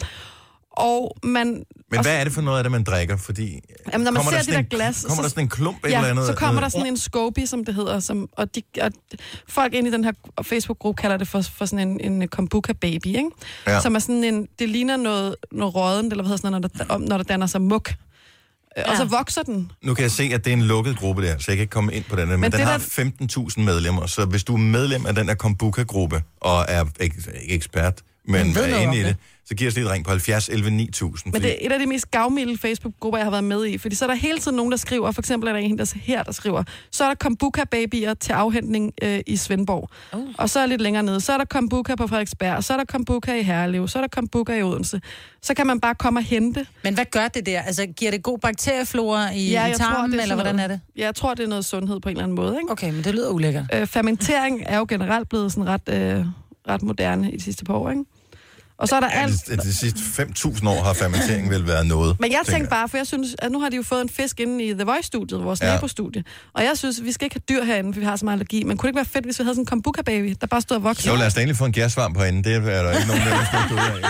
Speaker 4: Men
Speaker 2: hvad er det for noget af det, man drikker? Fordi
Speaker 4: når man ser det der glas...
Speaker 2: Kommer der sådan en klump eller andet?
Speaker 4: så kommer der sådan en SCOBY, som det hedder. Og folk inde i den her Facebook-gruppe kalder det for sådan en kombucha baby, ikke? Ja. Som er sådan en... Det ligner noget rådent, eller hvad hedder sådan noget, når der danner sig muk. Og så vokser den.
Speaker 2: Nu kan jeg se, at det er en lukket gruppe der, så jeg kan ikke komme ind på den. Men den har 15.000 medlemmer, så hvis du er medlem af den der kombucha-gruppe, og er ikke ekspert, men er inde i det, så giver os lige et ring på 70 11 9000.
Speaker 4: Men det er et af de mest gavmilde Facebook-grupper, jeg har været med i. Fordi så er der hele tiden nogen, der skriver, for eksempel er der en, der skriver, så er der kombucha-babyer til afhentning i Svendborg. Og så er lidt længere nede, så er der kombucha på Frederiksberg, så er der kombucha i Herlev, så er der kombucha i Odense. Så kan man bare komme og hente.
Speaker 3: Men hvad gør det der? Altså, giver det god bakterieflora i tarmen, eller hvordan er det?
Speaker 4: Ja, jeg tror, det er noget sundhed på en eller anden måde, ikke?
Speaker 3: Okay, men det lyder ulækkert.
Speaker 4: Fermentering er jo generelt blevet sådan ret moderne i de sidste par år, ikke? Og så er der
Speaker 2: de sidste 5.000 år har fermentering vel været noget.
Speaker 4: Men jeg tænkte bare, for jeg synes, at nu har de jo fået en fisk inde i The Voice-studiet, vores nabostudie. Og jeg synes, vi skal ikke have dyr herinde, for vi har så meget allergi. Men kunne det ikke være fedt, hvis vi havde sådan en kombucha-baby, der bare stod og voksede?
Speaker 2: Jo, lad os da endelig få en gærsvarm på enden. Det er der ikke nogen, der skal ud af.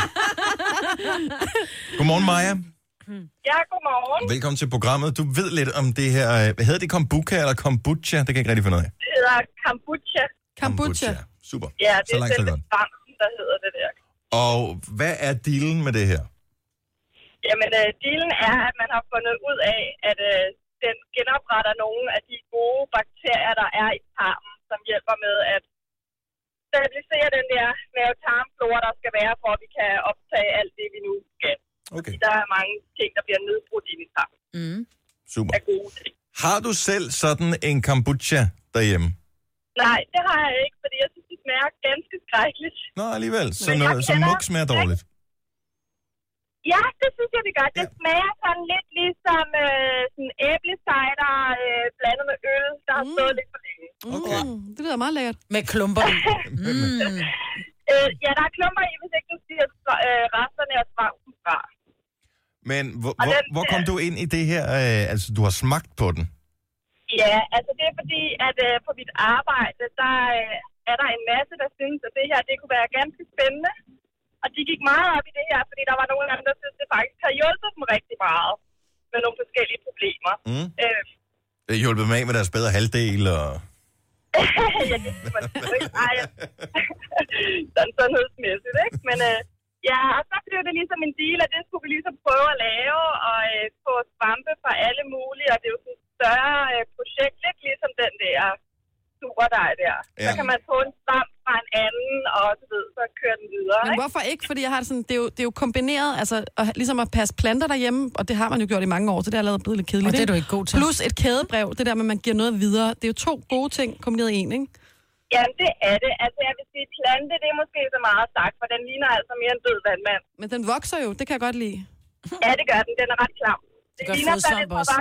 Speaker 2: Godmorgen, Maja.
Speaker 11: Ja, godmorgen.
Speaker 2: Velkommen til programmet. Du ved lidt om det her. Hvad hedder det? Kombucha eller kombucha? Det kan jeg ikke rigtig finde ud af.
Speaker 11: Det hedder kombucha.
Speaker 2: Kombucha. Super.
Speaker 11: Ja, det er selve banken, der hedder det der.
Speaker 2: Og hvad er dealen med det her?
Speaker 11: Jamen, dealen er, at man har fundet ud af, at den genopretter nogle af de gode bakterier, der er i tarmen, som hjælper med at stabilisere den der mave-tarmflora, der skal være, for at vi kan optage alt det, vi nu skal.
Speaker 2: Okay.
Speaker 11: Der er mange ting, der bliver nedbrudt i tarmen.
Speaker 2: Super.
Speaker 11: Af gode ting.
Speaker 2: Har du selv sådan en kombucha derhjemme?
Speaker 11: Nej, det har jeg ikke, fordi jeg synes, det smager ganske skrækkeligt.
Speaker 2: Nå, alligevel. Så muk smager dårligt.
Speaker 11: Ja, det synes jeg, det gør. Det smager sådan lidt ligesom sådan æblecider blandet med øl, der har stået lidt for længe.
Speaker 2: Okay.
Speaker 4: Det lyder meget lækkert.
Speaker 3: Med klumper i.
Speaker 11: Ja, der er klumper i, hvis ikke du siger resterne af svampen fra.
Speaker 2: Men hvor kom du ind i det her? Altså, du har smagt på den?
Speaker 11: Ja, altså det er fordi, at på mit arbejde, der er der en masse, der synes, at det her det kunne være ganske spændende. Og de gik meget op i det her, fordi der var nogle af dem, der synes, det faktisk har hjulpet dem rigtig meget med nogle forskellige problemer.
Speaker 2: Det hjulpet dem af med deres bedre halvdel og...
Speaker 11: Ja, det synes man ikke. Ej, sådan sundhedsmæssigt, ikke? Men ja, og så blev det ligesom en deal, at det skulle vi ligesom prøve at lave, og få svampe fra alle mulige, og det er jo sådan et større projekt, lidt ligesom den der superdej der. Ja. Så kan man få en svamp fra en anden, og så kører den videre.
Speaker 4: Men hvorfor ikke? Fordi jeg har det sådan, det er jo kombineret, altså ligesom at passe planter derhjemme, og det har man jo gjort i mange år, så det er allerede blevet lidt kedeligt.
Speaker 3: Og det er du ikke god til.
Speaker 4: Plus et kædebrev, det der med, at man giver noget videre. Det er jo 2 gode ting kombineret i en, ikke?
Speaker 11: Ja, det er det. Altså, jeg vil sige, plante, det er måske så meget sagt, for den ligner altså mere en død vandmand.
Speaker 4: Men den vokser jo, det kan jeg godt lide.
Speaker 11: Ja, det gør den. Den er ret klam.
Speaker 3: Det gør fodsvamp også.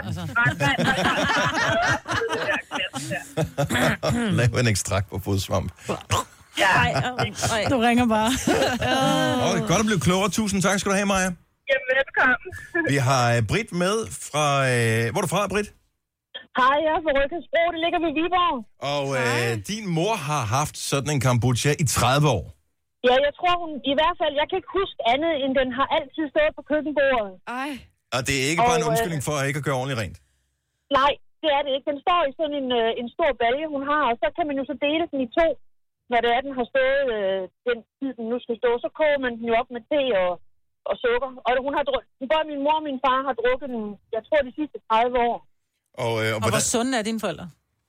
Speaker 2: Lav en ekstrakt på fodsvamp.
Speaker 11: Ja.
Speaker 3: Du ringer bare.
Speaker 2: Godt at blive klogere. Tusind tak skal du have, Maja.
Speaker 11: Jamen, velkommen.
Speaker 2: Vi har Britt med fra... Hvor er du fra, Britt?
Speaker 11: Hej, jeg er fra Rødkøbsbro. Det ligger ved Viborg.
Speaker 2: Og din mor har haft sådan en kombucha i 30 år.
Speaker 11: Ja, jeg tror hun... I hvert fald, jeg kan ikke huske andet, end den har altid stået på køkkenbordet.
Speaker 4: Ej.
Speaker 2: Og det er ikke bare en undskyldning for at ikke at gøre ordentligt rent?
Speaker 11: Nej, det er det ikke. Den står i sådan en stor balje, hun har, og så kan man jo så dele den i 2, når det er, den har stået den tid, den nu skal stå. Så koger man den jo op med te og sukker. Og hun har både min mor og min far har drukket den, jeg tror, de sidste 30 år.
Speaker 3: Og hvor sunde er dine forældre?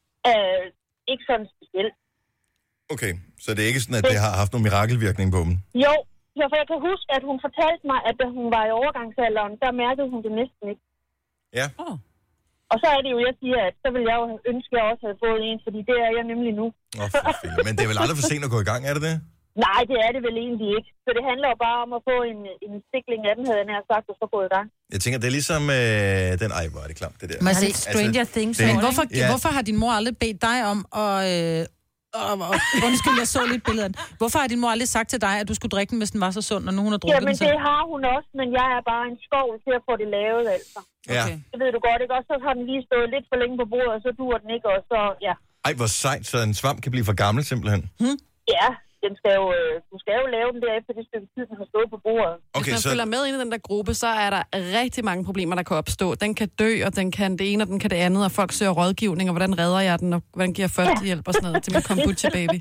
Speaker 11: Ikke sådan specielt.
Speaker 2: Okay, så det er ikke sådan, at det har haft nogen mirakelvirkning på dem?
Speaker 11: Jo, for jeg kan huske, at hun fortalte mig, at da hun var i overgangsalderen, der mærkede hun det næsten ikke.
Speaker 2: Ja.
Speaker 11: Og så er det jo, jeg siger, at så vil jeg jo ønske, at jeg også havde fået en, fordi det er jeg nemlig nu.
Speaker 2: Men det er vel aldrig for sent at gå i gang, er det det?
Speaker 11: Nej, det er det vel egentlig ikke. Så det handler jo bare om at få en stikling af den, havde jeg nær sagt, og så gå i gang.
Speaker 2: Jeg tænker, det er ligesom den... Ej, hvor er det klamt, det der.
Speaker 3: Man siger Stranger Things. Men hvorfor har din mor aldrig bedt dig om at... undskyld, jeg så lidt billedet. Hvorfor har din mor aldrig sagt til dig, at du skulle drikke den, hvis den var så sund, og nu hun har drukket den?
Speaker 11: Jamen, det har hun også, men jeg er bare en skovl til at få det lavet, altså.
Speaker 2: Ja.
Speaker 11: Det ved du godt, ikke? Og så har den lige stået lidt for længe på bordet, og så duer den ikke, og så, ja.
Speaker 2: Ej, hvor sejt, så en svamp kan blive for gammel, simpelthen.
Speaker 11: Ja, du skal jo lave den der efter det stykke tid, den har stået på bordet.
Speaker 4: Okay, hvis man følger med ind i den der gruppe, så er der rigtig mange problemer, der kan opstå. Den kan dø, og den kan det ene, og den kan det andet, og folk søger rådgivning, og hvordan redder jeg den, og hvordan giver jeg førstehjælp og sådan noget til min kombucha baby.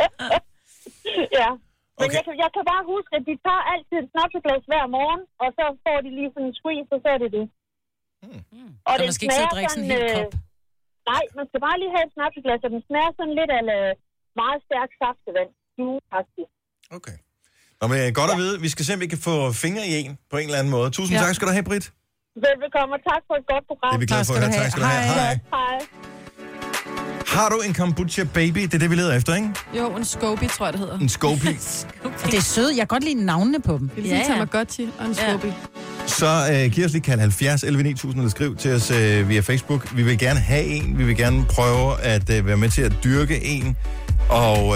Speaker 11: Ja, men jeg kan bare huske, at de tager altid et snapseglas hver morgen, og så får de lige sådan en squeeze, og så er det det.
Speaker 3: Og så man skal ikke sidde og drikke sådan en hel kop?
Speaker 11: Nej, man skal bare lige have et snapseglas, og den smager sådan lidt af meget stærk saftevand.
Speaker 2: Okay. Nå, men godt at vide. Vi skal se, om vi kan få fingre i en på en eller anden måde. Tusind tak skal du have, Britt.
Speaker 11: Velbekomme, og tak for et godt program.
Speaker 2: Det er vi glade for at høre. Tak skal du have. Hej.
Speaker 11: Hej.
Speaker 2: Har du en kombucha baby? Det er det, vi leder efter, ikke?
Speaker 4: Jo, en Scoby, tror jeg, det hedder.
Speaker 2: En Scoby.
Speaker 3: Det er sødt. Jeg kan godt lide navnene på dem.
Speaker 4: Det er ligesom Tamagotchi og en Scoby.
Speaker 2: Så giv os lige kald 70 11 9000 eller skriv til os via Facebook. Vi vil gerne have en. Vi vil gerne prøve at være med til at dyrke en. Og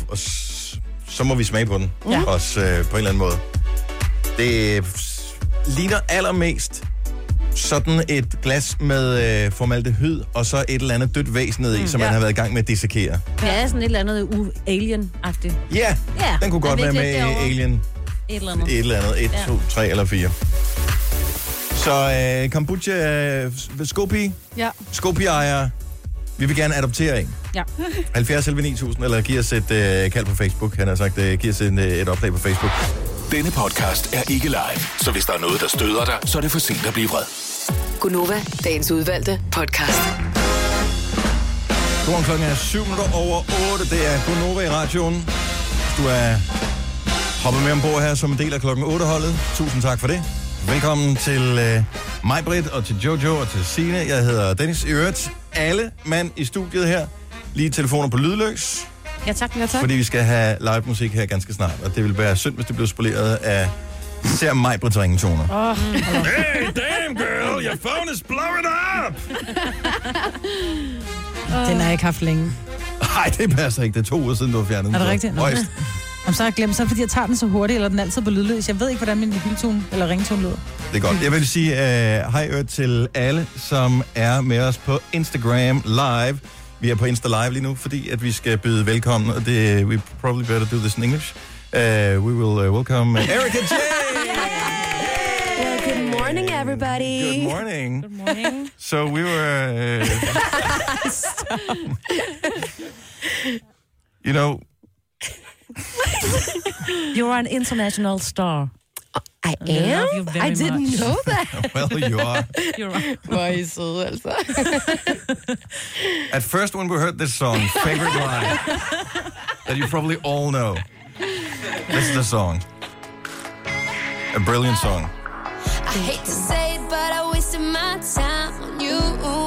Speaker 2: så må vi smage på den. Også på en eller anden måde. Det ligner allermest sådan et glas med formaldehyd, og så et eller andet dødt væsen ned i, som man har været i gang med at dissekere.
Speaker 5: Det er sådan et eller andet alien-agtigt.
Speaker 2: Ja, den kunne godt være med Alien.
Speaker 5: Et
Speaker 2: eller andet. 1, 2, 3 eller 4. Så kombucha, Scoby.
Speaker 4: Ja.
Speaker 2: Scoby-ejer. Vi vil gerne adoptere en.
Speaker 3: Ja.
Speaker 2: 70 11 9000, eller giv os et kald på Facebook. Han har sagt, giv os et opslag på Facebook.
Speaker 7: Denne podcast er ikke live, så hvis der er noget, der støder dig, så er det for sent at blive vred.
Speaker 6: Gunova, dagens udvalgte podcast.
Speaker 2: Klokken er 7:07. Det er Gunova i radioen. Du er hoppet med ombord her som en del af klokken 8-holdet. Tusind tak for det. Velkommen til mig, Britt, og til Jojo og til Signe. Jeg hedder Dennis. I øvrigt alle mand i studiet her. Lige telefoner på lydløs.
Speaker 5: Ja tak. Ja, tak.
Speaker 2: Fordi vi skal have live musik her ganske snart. Og det vil være synd, hvis det bliver spoleret af især mig, Britts ringetoner. Hey, damn girl, your phone is blowing up!
Speaker 3: Den har jeg ikke haft længe.
Speaker 2: Nej, det passer ikke. Det er 2 uger siden, du har fjernet den.
Speaker 3: Er det rigtigt? Jamen, så har jeg glemt, så fordi jeg tager den så hurtigt, eller den er altid på lydløs. Jeg ved ikke, hvordan min mobiltone eller ringtone lyder.
Speaker 2: Det er godt. Jeg vil sige hej til alle, som er med os på Instagram Live. Vi er på Insta Live lige nu, fordi at vi skal byde velkommen, og det we probably better do this in English. We will welcome Erica J.
Speaker 13: Well, good morning, everybody.
Speaker 2: Good morning.
Speaker 5: Good morning.
Speaker 2: So we were, you know,
Speaker 5: You're an international star.
Speaker 13: I
Speaker 5: I
Speaker 13: am?
Speaker 5: love you very
Speaker 13: I didn't
Speaker 5: much.
Speaker 13: know that.
Speaker 2: well, you are.
Speaker 5: You're right.
Speaker 13: Hvor er I søde, altså.
Speaker 2: At first, when we heard this song, Favorite Lie, that you probably all know, this is the song. A brilliant song.
Speaker 14: I hate to say it, but I wasted my time on you.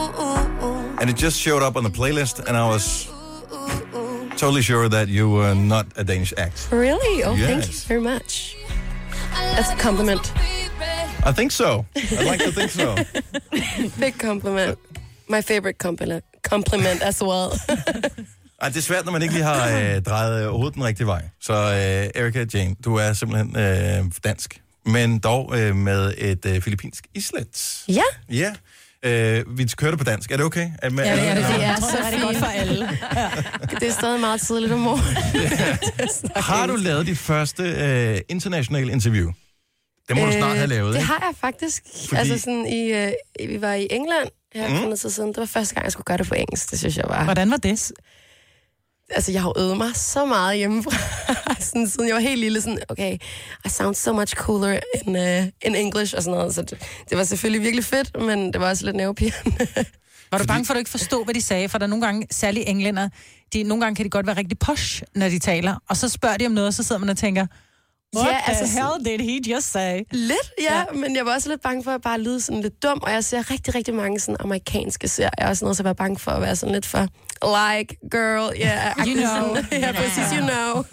Speaker 2: And it just showed up on the playlist, and I was totally sure that you were not a Danish act.
Speaker 13: Really? Oh,
Speaker 2: Yes.
Speaker 13: thank you very much. That's a compliment.
Speaker 2: I think so. I'd like to think so.
Speaker 13: Big compliment. My favorite compliment as well.
Speaker 2: Ej, det er svært, når man ikke lige har drejet hovedet den rigtige vej. Så Erica Jane, du er simpelthen dansk, men dog med et filippinsk islet.
Speaker 13: Ja.
Speaker 2: Ja. Vi kører det på dansk. Er det okay?
Speaker 3: Ja, det er så
Speaker 13: fint.
Speaker 3: det godt for alle.
Speaker 13: Det er stadig meget tidligt om morgenen.
Speaker 2: Har du lavet dit første internationale interview? Det må du snart have lavet,
Speaker 13: Det
Speaker 2: ikke?
Speaker 13: har jeg faktisk.
Speaker 2: Fordi-
Speaker 13: Altså sådan vi var i England her for noget tid siden. Det var første gang, jeg skulle gøre det på engelsk. Det synes jeg var...
Speaker 3: Hvordan var det?
Speaker 13: Altså, jeg har jo øvet mig så meget hjemmefra, sådan, siden jeg var helt lille. Sådan, okay, I sound so much cooler in English og sådan noget. Så det var selvfølgelig virkelig fedt, men det var også lidt nervepirrende.
Speaker 3: Var du bange for, at du ikke forstod, hvad de sagde? For der er nogle gange, særligt englænder, nogle gange kan de godt være rigtig posh, når de taler. Og så spørger de om noget, og så sidder man og tænker, what the hell did he just say?
Speaker 13: Lidt, ja, men jeg var også lidt bange for at bare lyde sådan lidt dum, og jeg ser rigtig, rigtig mange sådan amerikanske serier og sådan noget, så jeg var bange for at være sådan lidt for like, girl, yeah,
Speaker 3: You know.
Speaker 13: Ja, præcis, you know.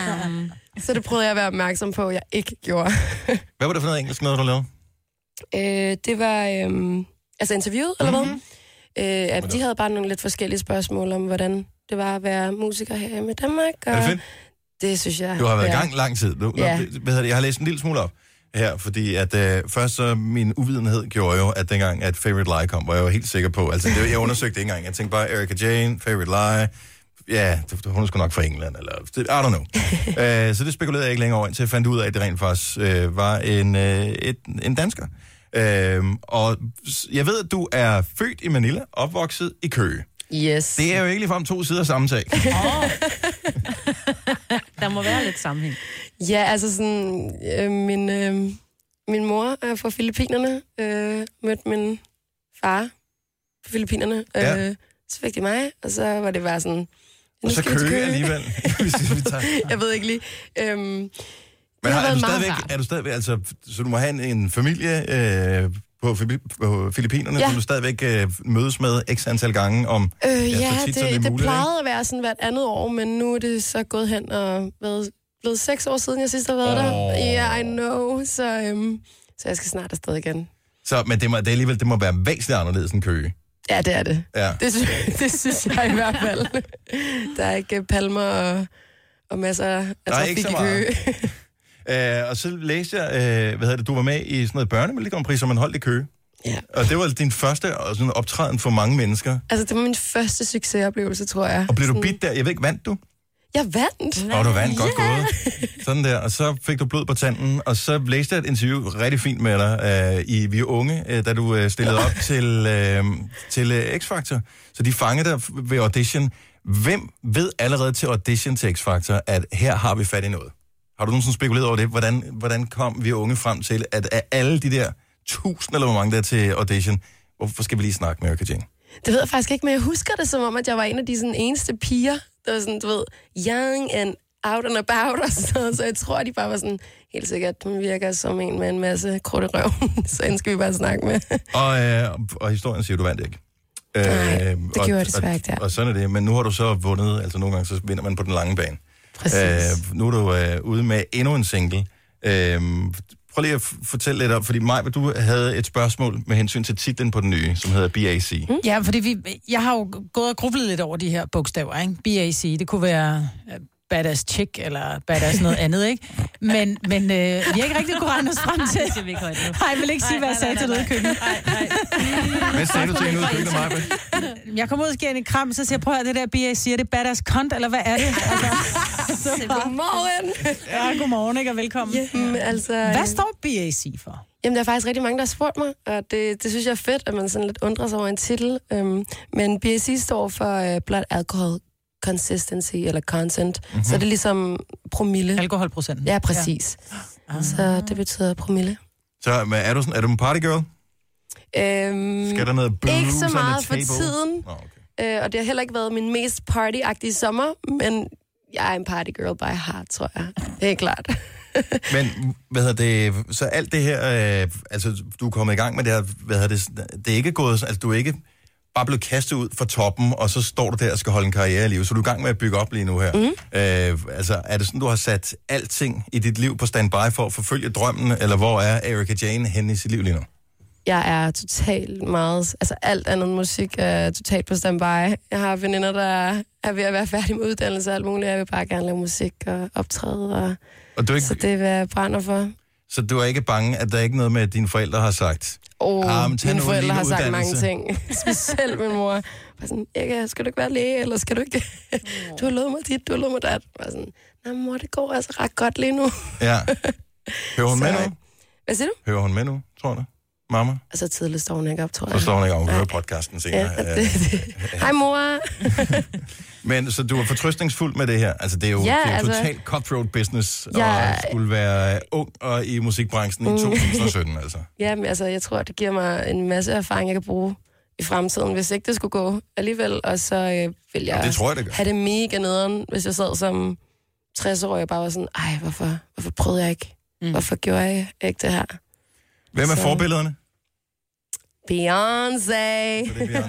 Speaker 13: Så det prøvede jeg at være opmærksom på, at jeg ikke gjorde.
Speaker 2: Hvad var det for noget engelsk noget, du lavede?
Speaker 13: Det var, altså interviewet, eller hvad? At de havde bare nogle lidt forskellige spørgsmål om, hvordan det var at være musiker her med Danmark. Og
Speaker 2: Er det fedt?
Speaker 13: det synes jeg...
Speaker 2: Du har været i gang lang tid. Jeg har læst en lille smule op her, fordi at først så min uvidenhed gjorde jo, at dengang at Favorite Lie kom, var jeg jo helt sikker på. Altså, jeg undersøgte ikke engang. Jeg tænkte bare, Erica Jane, Favorite Lie. Ja, hun er sgu nok fra England, eller I don't know. Så det spekulerede jeg ikke længere over, indtil jeg fandt ud af, at det rent faktisk var en dansker. Og jeg ved, at du er født i Manila, opvokset i Køge.
Speaker 13: Yes.
Speaker 2: Det er jo ikke ligefrem 2 sider samme sag.
Speaker 5: Der må være lidt sammenhæng.
Speaker 13: Ja, altså sådan, min mor er fra Filippinerne, mødte min far på Filippinerne, så fik de mig, og så var det bare sådan...
Speaker 2: Og så Køge alligevel.
Speaker 13: Jeg ved ikke lige.
Speaker 2: Men er du stadigvæk, altså, så du må have en familie på Filippinerne, som du stadigvæk mødes med x antal gange om så tit, som det er
Speaker 13: det
Speaker 2: muligt,
Speaker 13: plejede at være sådan hvert andet år, men nu er det så gået hen og blevet 6 år siden, jeg sidst har været der. Yeah, I know. Så jeg skal snart afsted igen.
Speaker 2: Så, men det alligevel, det må være væsentligt anderledes end Køge.
Speaker 13: Ja, det er det.
Speaker 2: Ja.
Speaker 13: Det synes jeg i hvert fald. Der er ikke palmer og masser af trafik i Køge.
Speaker 2: Og så læste jeg, du var med i sådan noget Børne Grand Prix, som man holdt i Køge.
Speaker 13: Ja.
Speaker 2: Og det var din første sådan optræden for mange mennesker.
Speaker 13: Altså, det var min første succesoplevelse, tror jeg.
Speaker 2: Og blev du bidt der? Jeg ved ikke, vandt du?
Speaker 13: Jeg vandt.
Speaker 2: Og du vandt, godt gået. Sådan der, og så fik du blod på tanden, og så læste jeg et interview rigtig fint med dig i Vi er Unge, da du stillede op til X-Factor. Så de fangede dig ved audition. Hvem ved allerede til audition til X-Factor, at her har vi fat i noget? Har du nogensinde spekuleret over det? Hvordan kom Vi er Unge frem til, at af alle de der 1000 eller hvor mange der til audition, hvorfor skal vi lige snakke med Erica Jane?
Speaker 13: Det ved jeg faktisk ikke, men jeg husker det som om, at jeg var en af de sådan, eneste piger, der var sådan, du ved, young and out and about og sådan noget, så jeg tror, de bare var sådan, helt sikkert, hun virker som en med en masse krudt i røven, så hende skal vi bare snakke med.
Speaker 2: Og historien siger, du vandt ikke.
Speaker 13: Nej, det gjorde jeg desværre ikke der.
Speaker 2: Og sådan er det, men nu har du så vundet, altså nogle gange så vinder man på den lange bane.
Speaker 13: Præcis.
Speaker 2: Nu er du ude med endnu en single. Prøv lige at fortælle lidt om, fordi Maj, du havde et spørgsmål med hensyn til titlen på den nye, som hedder BAC.
Speaker 3: Ja, fordi jeg har jo gået og grublet lidt over de her bogstaver, ikke? BAC, det kunne være badass chick, eller badass noget andet, ikke? Men vi har ikke rigtig kunne regne os frem til.
Speaker 5: Det vil ikke højt nu.
Speaker 3: Nej, jeg vil ikke sige, hvad jeg sagde til noget i køkkenet.
Speaker 2: Hvad sagde du til hende ude i køkkenet, Maj?
Speaker 3: Jeg kommer ud og giver hende en kram, så siger jeg, prøv at det der BAC, er det badass cunt, eller hvad er det? Altså,
Speaker 13: godmorgen.
Speaker 3: Ja, godmorgen, ikke? Og velkommen.
Speaker 13: Jamen, altså,
Speaker 3: hvad står BAC for?
Speaker 13: Jamen, der er faktisk rigtig mange, der har spurgt mig, og det synes jeg er fedt, at man sådan lidt undrer sig over en titel. Men BAC står for Blood Alcohol Consistency, eller content. Mm-hmm. Så det er ligesom promille.
Speaker 3: Alkoholprocenten.
Speaker 13: Ja, præcis. Ja. Så det betyder promille.
Speaker 2: Så er du en partygirl? Skal der noget booze?
Speaker 13: Ikke så meget for tiden. Okay. Og det har heller ikke været min mest party-agtige sommer, men jeg er en partygirl by heart, tror jeg. Det er klart.
Speaker 2: Men, så alt det her, altså, du er kommet i gang med det her, det er ikke gået, altså, du er ikke bare blevet kastet ud fra toppen, og så står du der og skal holde en karriere i livet, så du er i gang med at bygge op lige nu her. Altså, er det sådan, du har sat alting i dit liv på standby for at forfølge drømmen, eller hvor er Erika Jane henne i sit liv lige nu?
Speaker 13: Jeg er totalt meget... Altså, alt andet musik er totalt på standby. Jeg har veninder, der er ved at være færdige med uddannelse og alt muligt. Jeg vil bare gerne lave musik og optræde, og du ikke... så det er, hvad jeg brænder for.
Speaker 2: Så du er ikke bange, at der er ikke noget med, at dine forældre har sagt?
Speaker 13: Mine forældre har sagt mange ting. Specielt min mor. Bare sådan, Erika, skal du ikke være læge, eller skal du ikke... Du har lovet mig dit, du har lovet mig dat. Bare sådan, nej mor, det går altså ret godt lige nu.
Speaker 2: Ja. Hører hun med nu?
Speaker 13: Hvad siger du?
Speaker 2: Hører hun med nu, tror du? Mamma?
Speaker 13: Altså tidligst står hun ikke op, tror jeg.
Speaker 2: Så står hun ikke op, hun hører podcasten senere.
Speaker 13: Ja, det. Hej mor!
Speaker 2: Men så du er fortrøstningsfuld med det her? Altså det er jo, totalt cutthroat business at skulle være ung og i musikbranchen i 2017, altså.
Speaker 13: Ja, men altså jeg tror, det giver mig en masse erfaring, jeg kan bruge i fremtiden, hvis ikke det skulle gå alligevel. Og så vil jeg have det mega nederen, hvis jeg sad som 60-årig og bare var sådan, hvorfor prøvede jeg ikke? Hvorfor gjorde jeg ikke det her?
Speaker 2: Hvem er forbillederne?
Speaker 13: Beyoncé.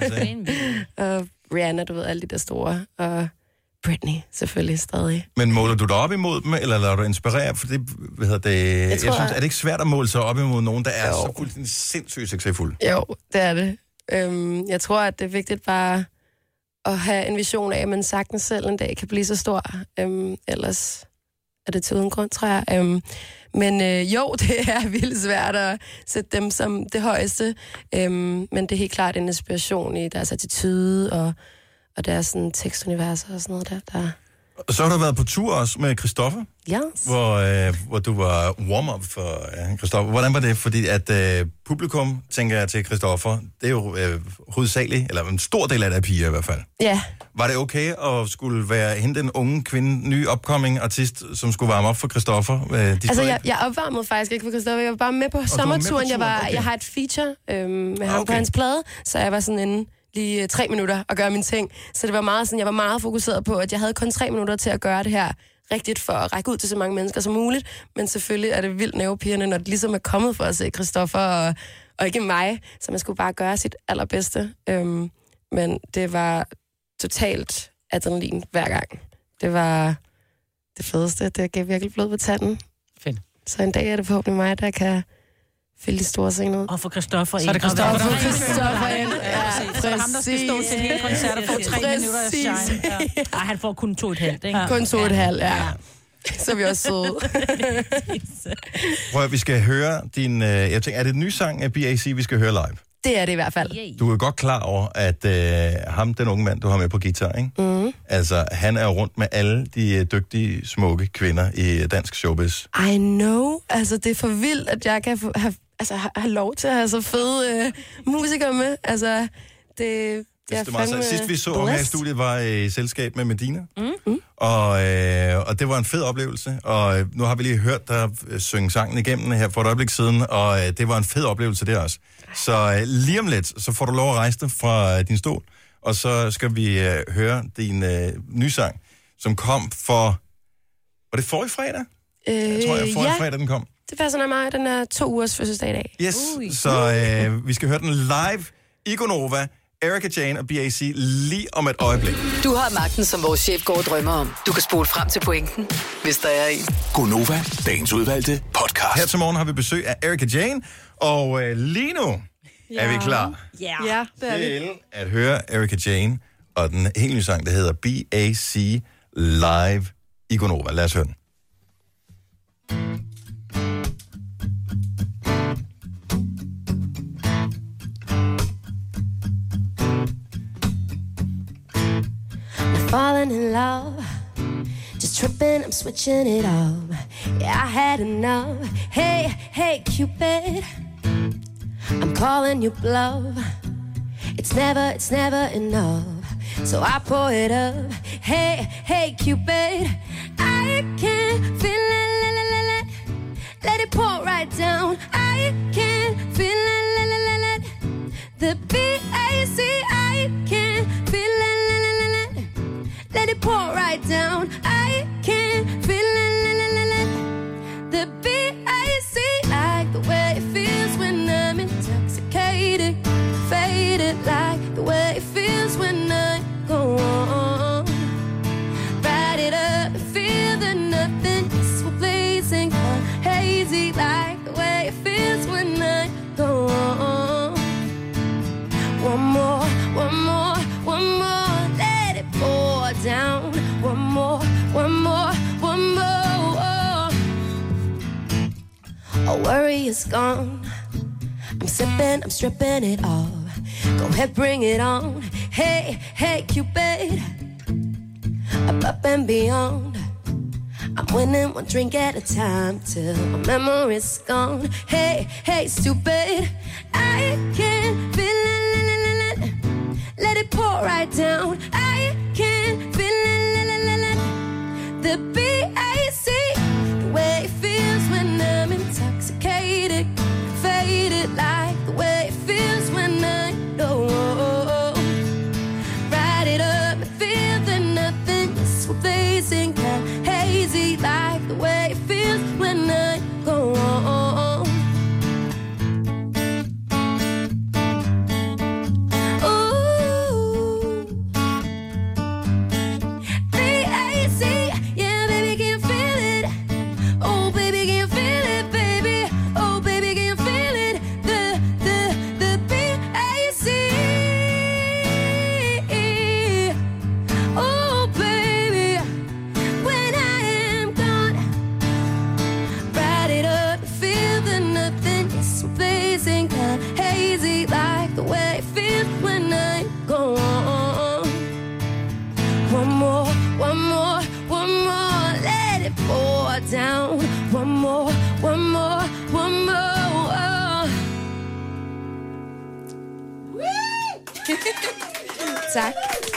Speaker 13: Og Rihanna, du ved, alle de der store. Og Britney, selvfølgelig stadig.
Speaker 2: Men måler du dig op imod dem, eller lader du inspirere? For det, jeg synes, er det ikke svært at måle sig op imod nogen, der er så fuldstændig sindssygt succesfuld?
Speaker 13: Jo, det er det. Jeg tror, at det er vigtigt bare at have en vision af, at man sagtens selv en dag kan blive så stor. Ellers er det til uden grund, tror jeg. Men det er vildt svært at sætte dem som det højeste. Men det er helt klart en inspiration i deres attitude og deres sådan, tekstuniverser og sådan noget der.
Speaker 2: Og så har du været på tur også med Christoffer.
Speaker 13: Yes.
Speaker 2: Hvor du var warm-up for Christoffer. Hvordan var det? Fordi at publikum, tænker jeg til Christoffer, det er jo hovedsageligt, eller en stor del af det er piger i hvert fald.
Speaker 13: Ja.
Speaker 2: Var det okay at skulle være hende den unge kvinde, ny upcoming artist, som skulle varme op for Christoffer?
Speaker 13: Jeg opvarmede faktisk ikke for Christoffer. Jeg var bare med på sommerturen. Jeg har et feature med ham på hans plade, så jeg var sådan inde lige 3 minutter at gøre mine ting. Så det var meget sådan, jeg var meget fokuseret på, at jeg havde kun 3 minutter til at gøre det her rigtigt for at række ud til så mange mennesker som muligt. Men selvfølgelig er det vildt nervepirrende, når det ligesom er kommet for at se Christoffer og ikke mig. Så man skulle bare gøre sit allerbedste. Men det var totalt adrenalin hver gang. Det var det fedeste. Det gav virkelig blod på tanden.
Speaker 3: Fedt.
Speaker 13: Så en dag er det forhåbentlig mig, der kan fylde de store scener ud.
Speaker 5: Og få Christoffer ind.
Speaker 3: Så er det Christoffer
Speaker 13: ind.
Speaker 5: Ja, så er det ham, der skal stå til hele koncert og få 3 minutter af shine. Ja. Ej, han får kun 2,5, ikke?
Speaker 13: Ja. Kun 2,5, ja. Så er vi også søde.
Speaker 2: Prøv at vi skal høre din... jeg tænker, er det en ny sang af BAC, vi skal høre live?
Speaker 13: Det er det i hvert fald.
Speaker 2: Du er godt klar over, at ham, den unge mand, du har med på guitar, ikke?
Speaker 13: Mm.
Speaker 2: Altså, han er rundt med alle de dygtige, smukke kvinder i dansk showbiz.
Speaker 13: I know. Altså, det er for vildt, at jeg kan have lov til at have så fede musikere med. Altså, det er fandme...
Speaker 2: Sidst vi så ham her i studiet, var i selskab med Medina.
Speaker 13: Mm.
Speaker 2: Og det var en fed oplevelse. Og nu har vi lige hørt dig synge sangen igennem her for et øjeblik siden, og det var en fed oplevelse der også. Så lige om lidt, så får du lov at rejse dig fra din stol, og så skal vi høre din nye sang, som kom for Var det forrige fredag? Jeg tror, forrige fredag den kom.
Speaker 13: Det passer nok meget. Den er 2 ugers fødselsdag i dag.
Speaker 2: Yes, så vi skal høre den live i Gonova. Erika Jane og BAC lige om et øjeblik.
Speaker 6: Du har magten, som vores chef går og drømmer om. Du kan spole frem til pointen, hvis der er en.
Speaker 7: Gonova, dagens udvalgte podcast.
Speaker 2: Her til morgen har vi besøg af Erika Jane, og lige nu er vi klar
Speaker 4: Ja, det er vi.
Speaker 2: til at høre Erika Jane og den helt nye sang, der hedder BAC Live i Gonova. Lad os høre den.
Speaker 15: Falling in love, just tripping, I'm switching it up. Yeah, I had enough. Hey, hey, Cupid, I'm calling you bluff. It's never enough. So I pour it up. Hey, hey, Cupid, I can't feel it, let it pour right down. I can't feel it, the BAC, I can't feel it. Let it pour right down. I can't feel it. The BAC, like the way it feels when I'm intoxicated, faded, like the way it feels when I go on. Ride it up and feel the nothingness we're blazing, hazy, like the way it feels when I go on. One more, one more, one more. Let it pour down. One more, one more, one more. All worry is gone. I'm sipping, I'm stripping it off. Go ahead, bring it on. Hey, hey, Cupid, up and beyond. I'm winning one drink at a time till my memory's gone. Hey, hey, stupid, I can't feel it. Let it pour right down. I can't feel it. The BAC, the way it feels when I'm intoxicated, faded, like the way it feels when I know. Ride it up and feel the nothingness we're blazing, hazy, like the way it feels when I go on. Down. One more, one more, one more. Tak.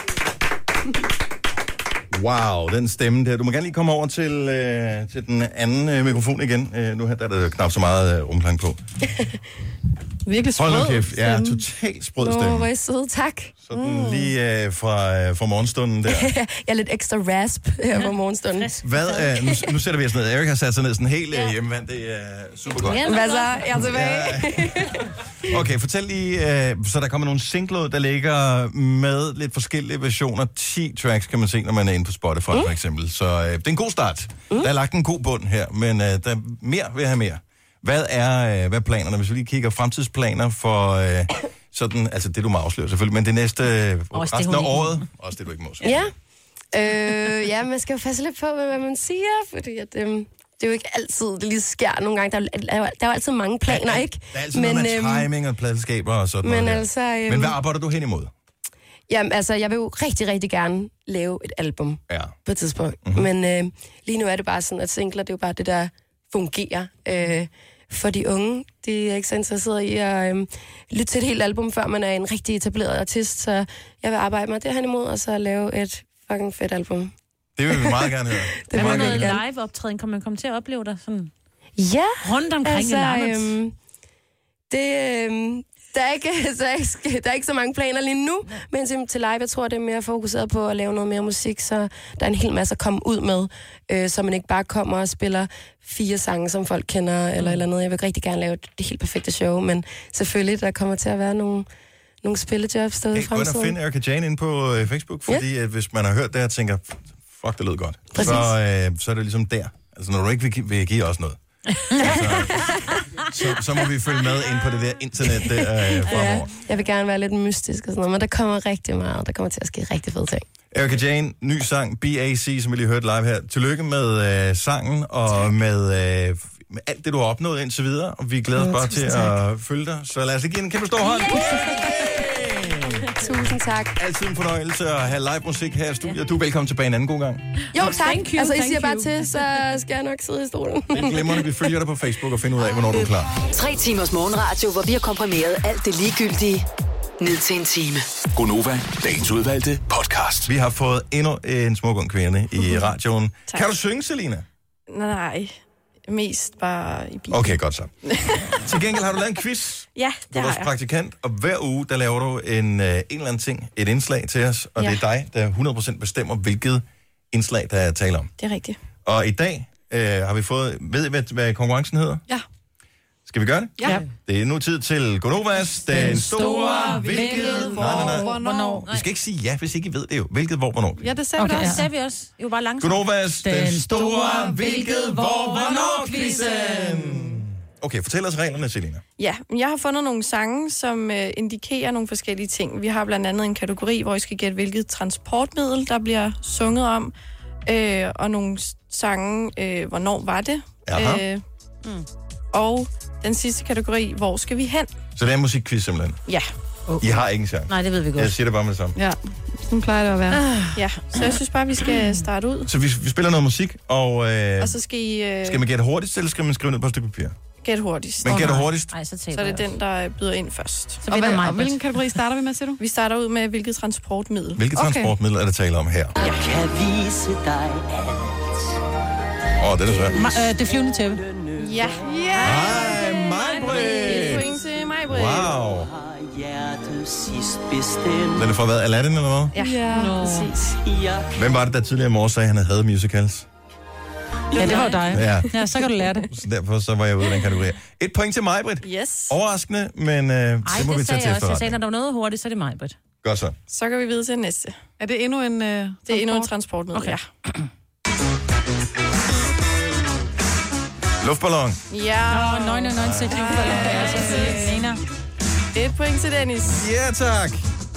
Speaker 2: Wow, den stemme der. Du må gerne lige komme over til den anden mikrofon igen. Nu her der er der knap så meget rumklang på.
Speaker 4: Virkelig sprød.
Speaker 2: Hold nu kæft. Ja, totalt sprød stemme.
Speaker 13: Hvor er I søde, tak.
Speaker 2: Sådan lige fra morgenstunden der.
Speaker 13: Jeg er lidt ekstra rasp her på morgenstunden.
Speaker 2: Hvad, nu sætter vi os ned. Erik har sat sig ned sådan helt hjemmevand. Det er super godt.
Speaker 13: Hvad så? Jeg er tilbage.
Speaker 2: Ja. Okay, fortæl lige. Så der kommer nogle singler, der ligger med lidt forskellige versioner. 10 tracks kan man se, når man er inde på Spotify for eksempel. Så det er en god start. Der er lagt en god bund her, men der er mere vil have mere. Hvad er planerne? Hvis vi lige kigger fremtidsplaner for sådan, altså det du må afsløre selvfølgelig, men det næste resten af året, også det du ikke må sige.
Speaker 13: Ja. Ja, man skal jo passe lidt på, hvad man siger, fordi at, det er jo ikke altid, det lige sker nogle gange. Der er jo altid mange planer, ikke?
Speaker 2: Der er altid noget med timing og pladskaber og sådan noget.
Speaker 13: Altså,
Speaker 2: men hvad arbejder du hen imod?
Speaker 13: Jamen, altså, jeg vil jo rigtig, rigtig gerne lave et album på et tidspunkt. Mm-hmm. Men lige nu er det bare sådan, at singler, det er jo bare det, der fungerer. For de unge, de er ikke så interesserede i at lytte til et helt album, før man er en rigtig etableret artist. Så jeg vil arbejde mig derhen imod, og så lave et fucking fedt album.
Speaker 2: Det vil vi meget gerne høre.
Speaker 5: Det er noget live-optræden, kan man komme til at opleve dig sådan?
Speaker 13: Ja.
Speaker 5: Rundt omkring i landet?
Speaker 13: der er ikke så mange planer lige nu, men til live, jeg tror, det er mere fokuseret på at lave noget mere musik, så der er en hel masse at komme ud med, så man ikke bare kommer og spiller 4 sange, som folk kender, eller andet. Jeg vil rigtig gerne lave det helt perfekte show, men selvfølgelig, der kommer til at være nogle spillejobs derude i fremtiden. Gå ind og
Speaker 2: find Erika Jane ind på Facebook, fordi hvis man har hørt det og tænker, fuck, det lød godt, så er det ligesom der. Altså, når du ikke vil give os noget. Så må vi følge med ind på det der internet der fremover.
Speaker 13: Jeg vil gerne være lidt mystisk og sådan noget, men der kommer rigtig meget. Der kommer til at ske rigtig fede ting.
Speaker 2: Erika Jane, ny sang, BAC, som vi lige hørte live her. Tillykke med sangen og med alt det, du har opnået indtil videre. Og vi glæder os bare til at følge dig. Så lad os give en kæmpe stor hånd.
Speaker 13: Tusind tak.
Speaker 2: Altid en fornøjelse at have live musik her i studiet. Du er velkommen tilbage en anden god gang.
Speaker 13: Jo, tak. Altså, I siger bare til, så skal jeg nok sidde i stolen.
Speaker 2: Det er glimrende. Vi følger dig på Facebook og finder ud af, hvornår du er klar.
Speaker 6: 3 timers morgenradio, hvor vi har komprimeret alt det ligegyldige ned til en time.
Speaker 7: Gonova, dagens udvalgte podcast.
Speaker 2: Vi har fået endnu en smuk ung kvinde i radioen. Tak. Kan du synge, Selina?
Speaker 16: Nej, mest bare i bil.
Speaker 2: Okay, godt så. Til gengæld har du lavet en quiz.
Speaker 16: Ja, det har jeg.
Speaker 2: Praktikant, og hver uge, der laver du en eller anden ting, et indslag til os, og det er dig, der 100% bestemmer, hvilket indslag, der er tale om.
Speaker 16: Det er rigtigt.
Speaker 2: Og i dag har vi fået, ved I, hvad konkurrencen hedder?
Speaker 16: Ja.
Speaker 2: Skal vi gøre det?
Speaker 16: Ja.
Speaker 2: Det er nu tid til Gonovas, den store, hvilket,
Speaker 16: hvornår.
Speaker 2: Vi skal ikke sige ja, hvis ikke I ved det jo. Hvilket, hvor, hvornår.
Speaker 4: Ja, det sagde vi også.
Speaker 5: Det sagde vi også. Det var bare langsomt.
Speaker 2: Gonovas, den store, hvilket, hvor, hvornår quizzen. Okay, fortæl os reglerne, Selina.
Speaker 16: Ja, jeg har fundet nogle sange, som indikerer nogle forskellige ting. Vi har blandt andet en kategori, hvor I skal gætte, hvilket transportmiddel, der bliver sunget om. Og nogle sange, hvornår var det? Og den sidste kategori, hvor skal vi hen?
Speaker 2: Så det er en musikquiz simpelthen?
Speaker 16: Ja.
Speaker 2: I har ikke en chance?
Speaker 5: Nej, det ved vi godt.
Speaker 2: Jeg siger det bare med det samme.
Speaker 4: Ja, sådan plejer det at være.
Speaker 16: Ja, så jeg synes bare, vi skal starte ud.
Speaker 2: Så vi spiller noget musik, og
Speaker 16: så skal I...
Speaker 2: Skal man gætte hurtigst, eller skal man skrive ned på et stykke papir?
Speaker 16: Gæt hurtigst.
Speaker 2: Men gætter hurtigst?
Speaker 5: Ej, så
Speaker 16: er det den, der byder ind først.
Speaker 4: Og hvilken kategori starter vi med, siger du?
Speaker 16: Vi starter ud med, hvilket transportmiddel.
Speaker 2: Hvilket transportmiddel er der tale om her?
Speaker 16: Jeg
Speaker 17: kan vise dig alt.
Speaker 2: Det er svært.
Speaker 3: Det flyvende tæppe.
Speaker 16: Ja.
Speaker 2: Hej, Majbrit!
Speaker 16: Point til Majbrit.
Speaker 2: Wow.
Speaker 17: Sidst bestemt.
Speaker 2: Den er fra hvad? Aladdin eller hvad?
Speaker 16: Ja, præcis.
Speaker 2: Hvem var det, der tidligere i morges sagde, at han havde musicals?
Speaker 3: Ja, det var dig.
Speaker 2: Ja,
Speaker 3: så kan du lære det.
Speaker 2: Så derfor så var jeg ude i den kategori. 1 point til Majbrit.
Speaker 16: Yes.
Speaker 2: Overraskende, men det må vi tage til efterretning.
Speaker 5: Jeg sagde, når der var noget hurtigt, så er det Majbrit.
Speaker 2: Godt så.
Speaker 16: Så går vi videre til den næste.
Speaker 4: Er det endnu en
Speaker 16: Det er endnu en transportmiddel,
Speaker 5: okay.
Speaker 16: Ja.
Speaker 2: Luftballon.
Speaker 16: Ja.
Speaker 3: 996. Lena.
Speaker 16: 1 point til Dennis.
Speaker 2: Ja, tak.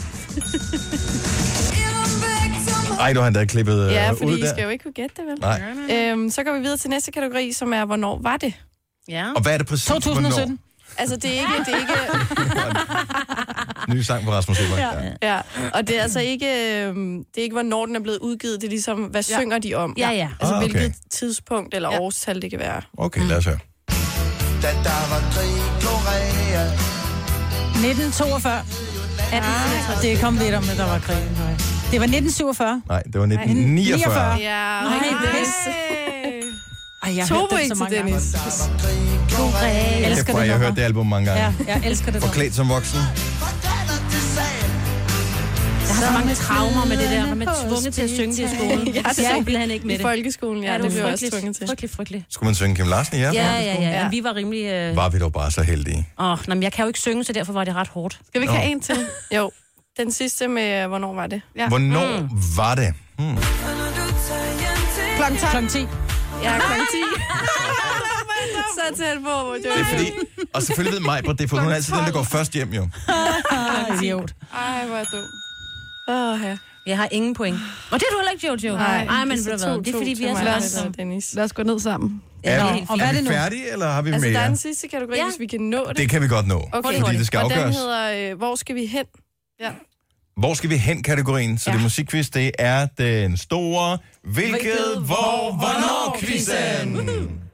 Speaker 2: Ej, du har endda klippet ud der.
Speaker 16: Ja, fordi I skal jo ikke kunne gætte det, vel?
Speaker 2: Nej.
Speaker 16: Så går vi videre til næste kategori, som er, hvornår var det?
Speaker 5: Ja.
Speaker 2: Og hvad er det præcis?
Speaker 3: 2017.
Speaker 16: Altså, det er ikke...
Speaker 2: Ny sang på Rasmus Sebak.
Speaker 16: Ja, og det er altså ikke... det er ikke, hvornår den er blevet udgivet. Det er ligesom, hvad synger de om?
Speaker 5: Ja.
Speaker 16: Altså, hvilket tidspunkt eller årstal det kan være.
Speaker 2: Okay, lad os høre.
Speaker 17: Da der var krig i Korea.
Speaker 3: 1942. Det kom lidt om, at der var krig. Det var 1947.
Speaker 2: Nej, det var 1949.
Speaker 16: Ja,
Speaker 3: nej, Ej, jeg har hørt den så mange gange.
Speaker 2: Jeg elsker det. Jeg har hørt det album mange gange.
Speaker 3: Ja, jeg elsker det.
Speaker 2: Forklædt som voksen.
Speaker 5: Jeg har så mange traumer med det der, når man er tvunget til at synge det i skolen.
Speaker 16: Ja, det er
Speaker 5: simpelthen ikke med
Speaker 16: det. I folkeskolen, ja, det blev jeg også tvunget til.
Speaker 5: Frygteligt.
Speaker 2: Skulle man synge Kim Larsen i jer?
Speaker 5: Ja. Vi var rimelig...
Speaker 2: Var vi dog bare så heldige.
Speaker 5: Men jeg kan jo ikke synge, så derfor var det ret hårdt.
Speaker 16: Skal vi ikke have en til? Jo. Den sidste med, hvornår var det?
Speaker 2: Ja. Hvornår var det?
Speaker 3: Klokken 10.
Speaker 16: Ja, klokken 10. Så tæt på.
Speaker 2: Det er fordi... Og selvfølgelig ved mig, det er for hun er altid den, der går først hjem, jo.
Speaker 3: Idiot.
Speaker 16: Ej, hvor er dum.
Speaker 5: Jeg har ingen point. Og det er du heller ikke, Jojo.
Speaker 16: Nej,
Speaker 5: men det er fordi, vi er så...
Speaker 16: Lad os gå ned sammen.
Speaker 2: Er vi færdige, eller har vi mere?
Speaker 16: Altså, der er en sidste kategori, hvis vi kan nå det.
Speaker 2: Det kan vi godt nå,
Speaker 16: okay.
Speaker 2: Fordi det skal afgøres.
Speaker 16: Og den hedder, hvor skal vi hen? Ja.
Speaker 2: Hvor skal vi hen kategorien? Så det musikquiz, det er den store, hvilket, hvor, hvornår quizzen.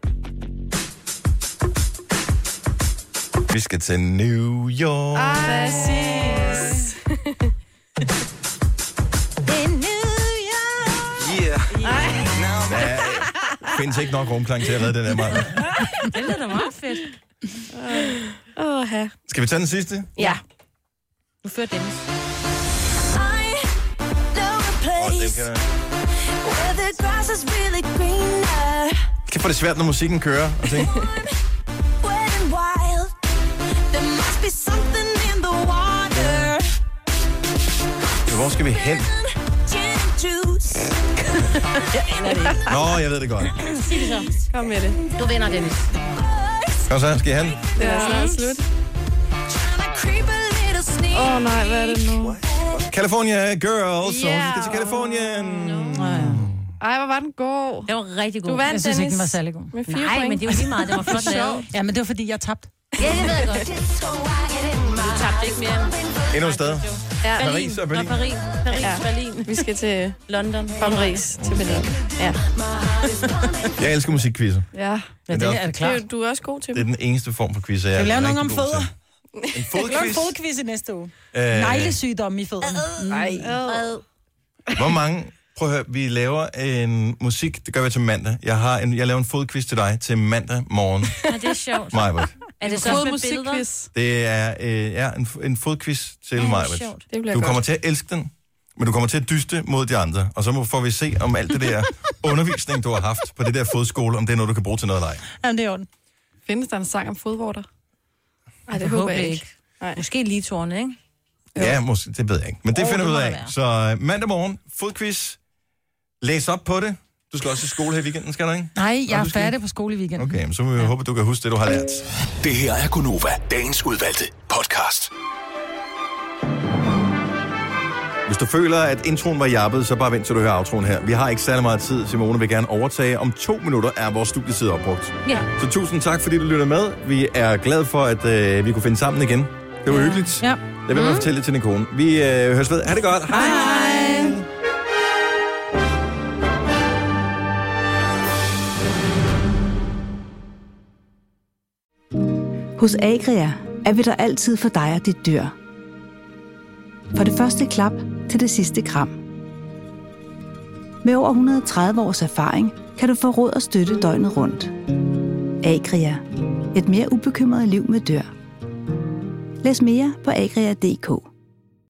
Speaker 2: Vi skal til New York.
Speaker 16: Præcis.
Speaker 2: Der findes ikke nok rumklang til at redde den her mand.
Speaker 5: Det lyder da meget fedt.
Speaker 2: Skal vi tage den sidste?
Speaker 5: Ja. Nu fører Dennis.
Speaker 2: Kan få det svært, når musikken kører. Og tænke. Hvor skal vi hen?
Speaker 5: Jeg aner det ikke.
Speaker 2: Nå, jeg ved det godt.
Speaker 5: Sig det så.
Speaker 4: Kom med det.
Speaker 5: Du vinder, Dennis.
Speaker 2: Kom så, skal I hen?
Speaker 4: Det er snart slut. Nej, hvad er det nu?
Speaker 2: California Girls, så vi skal til Californien.
Speaker 4: Ej, hvor var den god.
Speaker 5: Det var rigtig god.
Speaker 4: Du vandt,
Speaker 3: Jeg synes ikke, den var særlig god.
Speaker 4: Med 4
Speaker 5: Nej,
Speaker 4: point.
Speaker 5: men det var lige meget. Det var flot lavet.
Speaker 3: Ja, men det var fordi, jeg tabte.
Speaker 5: Ja, det ved jeg godt. Du tabte ikke mere.
Speaker 2: Endnu et sted.
Speaker 4: Ja.
Speaker 2: Paris og Berlin.
Speaker 5: Paris,
Speaker 4: Ja.
Speaker 5: Berlin.
Speaker 4: Vi skal til
Speaker 5: London.
Speaker 4: Paris til Berlin. Ja.
Speaker 2: Jeg elsker musikquizzer.
Speaker 4: Ja.
Speaker 3: Ja, det er det klart.
Speaker 4: Du er også god til
Speaker 2: Det er den eneste form for quiz, jeg
Speaker 3: Skal vi lave
Speaker 2: er
Speaker 3: nogen om
Speaker 2: rigtig god
Speaker 3: fødder?
Speaker 2: til. En
Speaker 3: Jeg vil lave en
Speaker 2: fodquiz?
Speaker 3: fodquiz i næste uge. Neglesygdomme i fødderne.
Speaker 4: Nej.
Speaker 2: Hvor mange... Prøv at høre, vi laver en musik, det gør vi til mandag. Jeg laver en fodquiz til dig til mandag morgen.
Speaker 5: Ja, det er sjovt.
Speaker 2: Majbert.
Speaker 5: Er det så med billeder?
Speaker 2: Det er en fodquiz til
Speaker 5: Ja,
Speaker 2: Majbert.
Speaker 5: sjovt.
Speaker 4: Det bliver
Speaker 2: Du
Speaker 4: godt.
Speaker 2: kommer til at elske den, men du kommer til at dyste mod de andre. Og så får vi se, om alt det der undervisning, du har haft på det der fodskole, om det er noget, du kan bruge til noget eller ej.
Speaker 3: Jamen, det er orden.
Speaker 4: Findes der en sang om fodvorter? Nej, det
Speaker 5: Jeg
Speaker 4: håber jeg ikke. Nej.
Speaker 5: Måske lige tårne, ikke?
Speaker 2: Ja, måske, det ved jeg ikke. Men det finder vi
Speaker 5: det
Speaker 2: ud
Speaker 5: må
Speaker 2: af.
Speaker 5: det være.
Speaker 2: Så mandag morgen, fodquiz. Læs op på det. Du skal også i skole her i weekenden, skal du ikke?
Speaker 3: Nej, jeg
Speaker 2: du
Speaker 3: er
Speaker 2: skal
Speaker 3: færdig på skole i weekenden.
Speaker 2: Okay, men så må vi håbe, du kan huske det, du har lært.
Speaker 7: Det her er Gunova, dagens udvalgte podcast.
Speaker 2: Hvis du føler, at introen var jappet, så bare vent til du hører outroen her. Vi har ikke særlig meget tid. Simone vil gerne overtage. Om 2 minutter er vores studietid opbrugt.
Speaker 5: Ja.
Speaker 2: Så tusind tak, fordi du lytter med. Vi er glade for, at vi kunne finde sammen igen. Det var hyggeligt.
Speaker 3: Ja.
Speaker 2: Det vil man fortælle til din kone. Vi høres ved. Ha' det godt. Hej.
Speaker 3: Hej.
Speaker 1: Hos Agria er vi der altid for dig og dit dyr. Fra det første klap til det sidste kram. Med over 130 års erfaring kan du få råd og støtte døgnet rundt. Agria. Et mere ubekymret liv med dyr. Læs mere på agria.dk.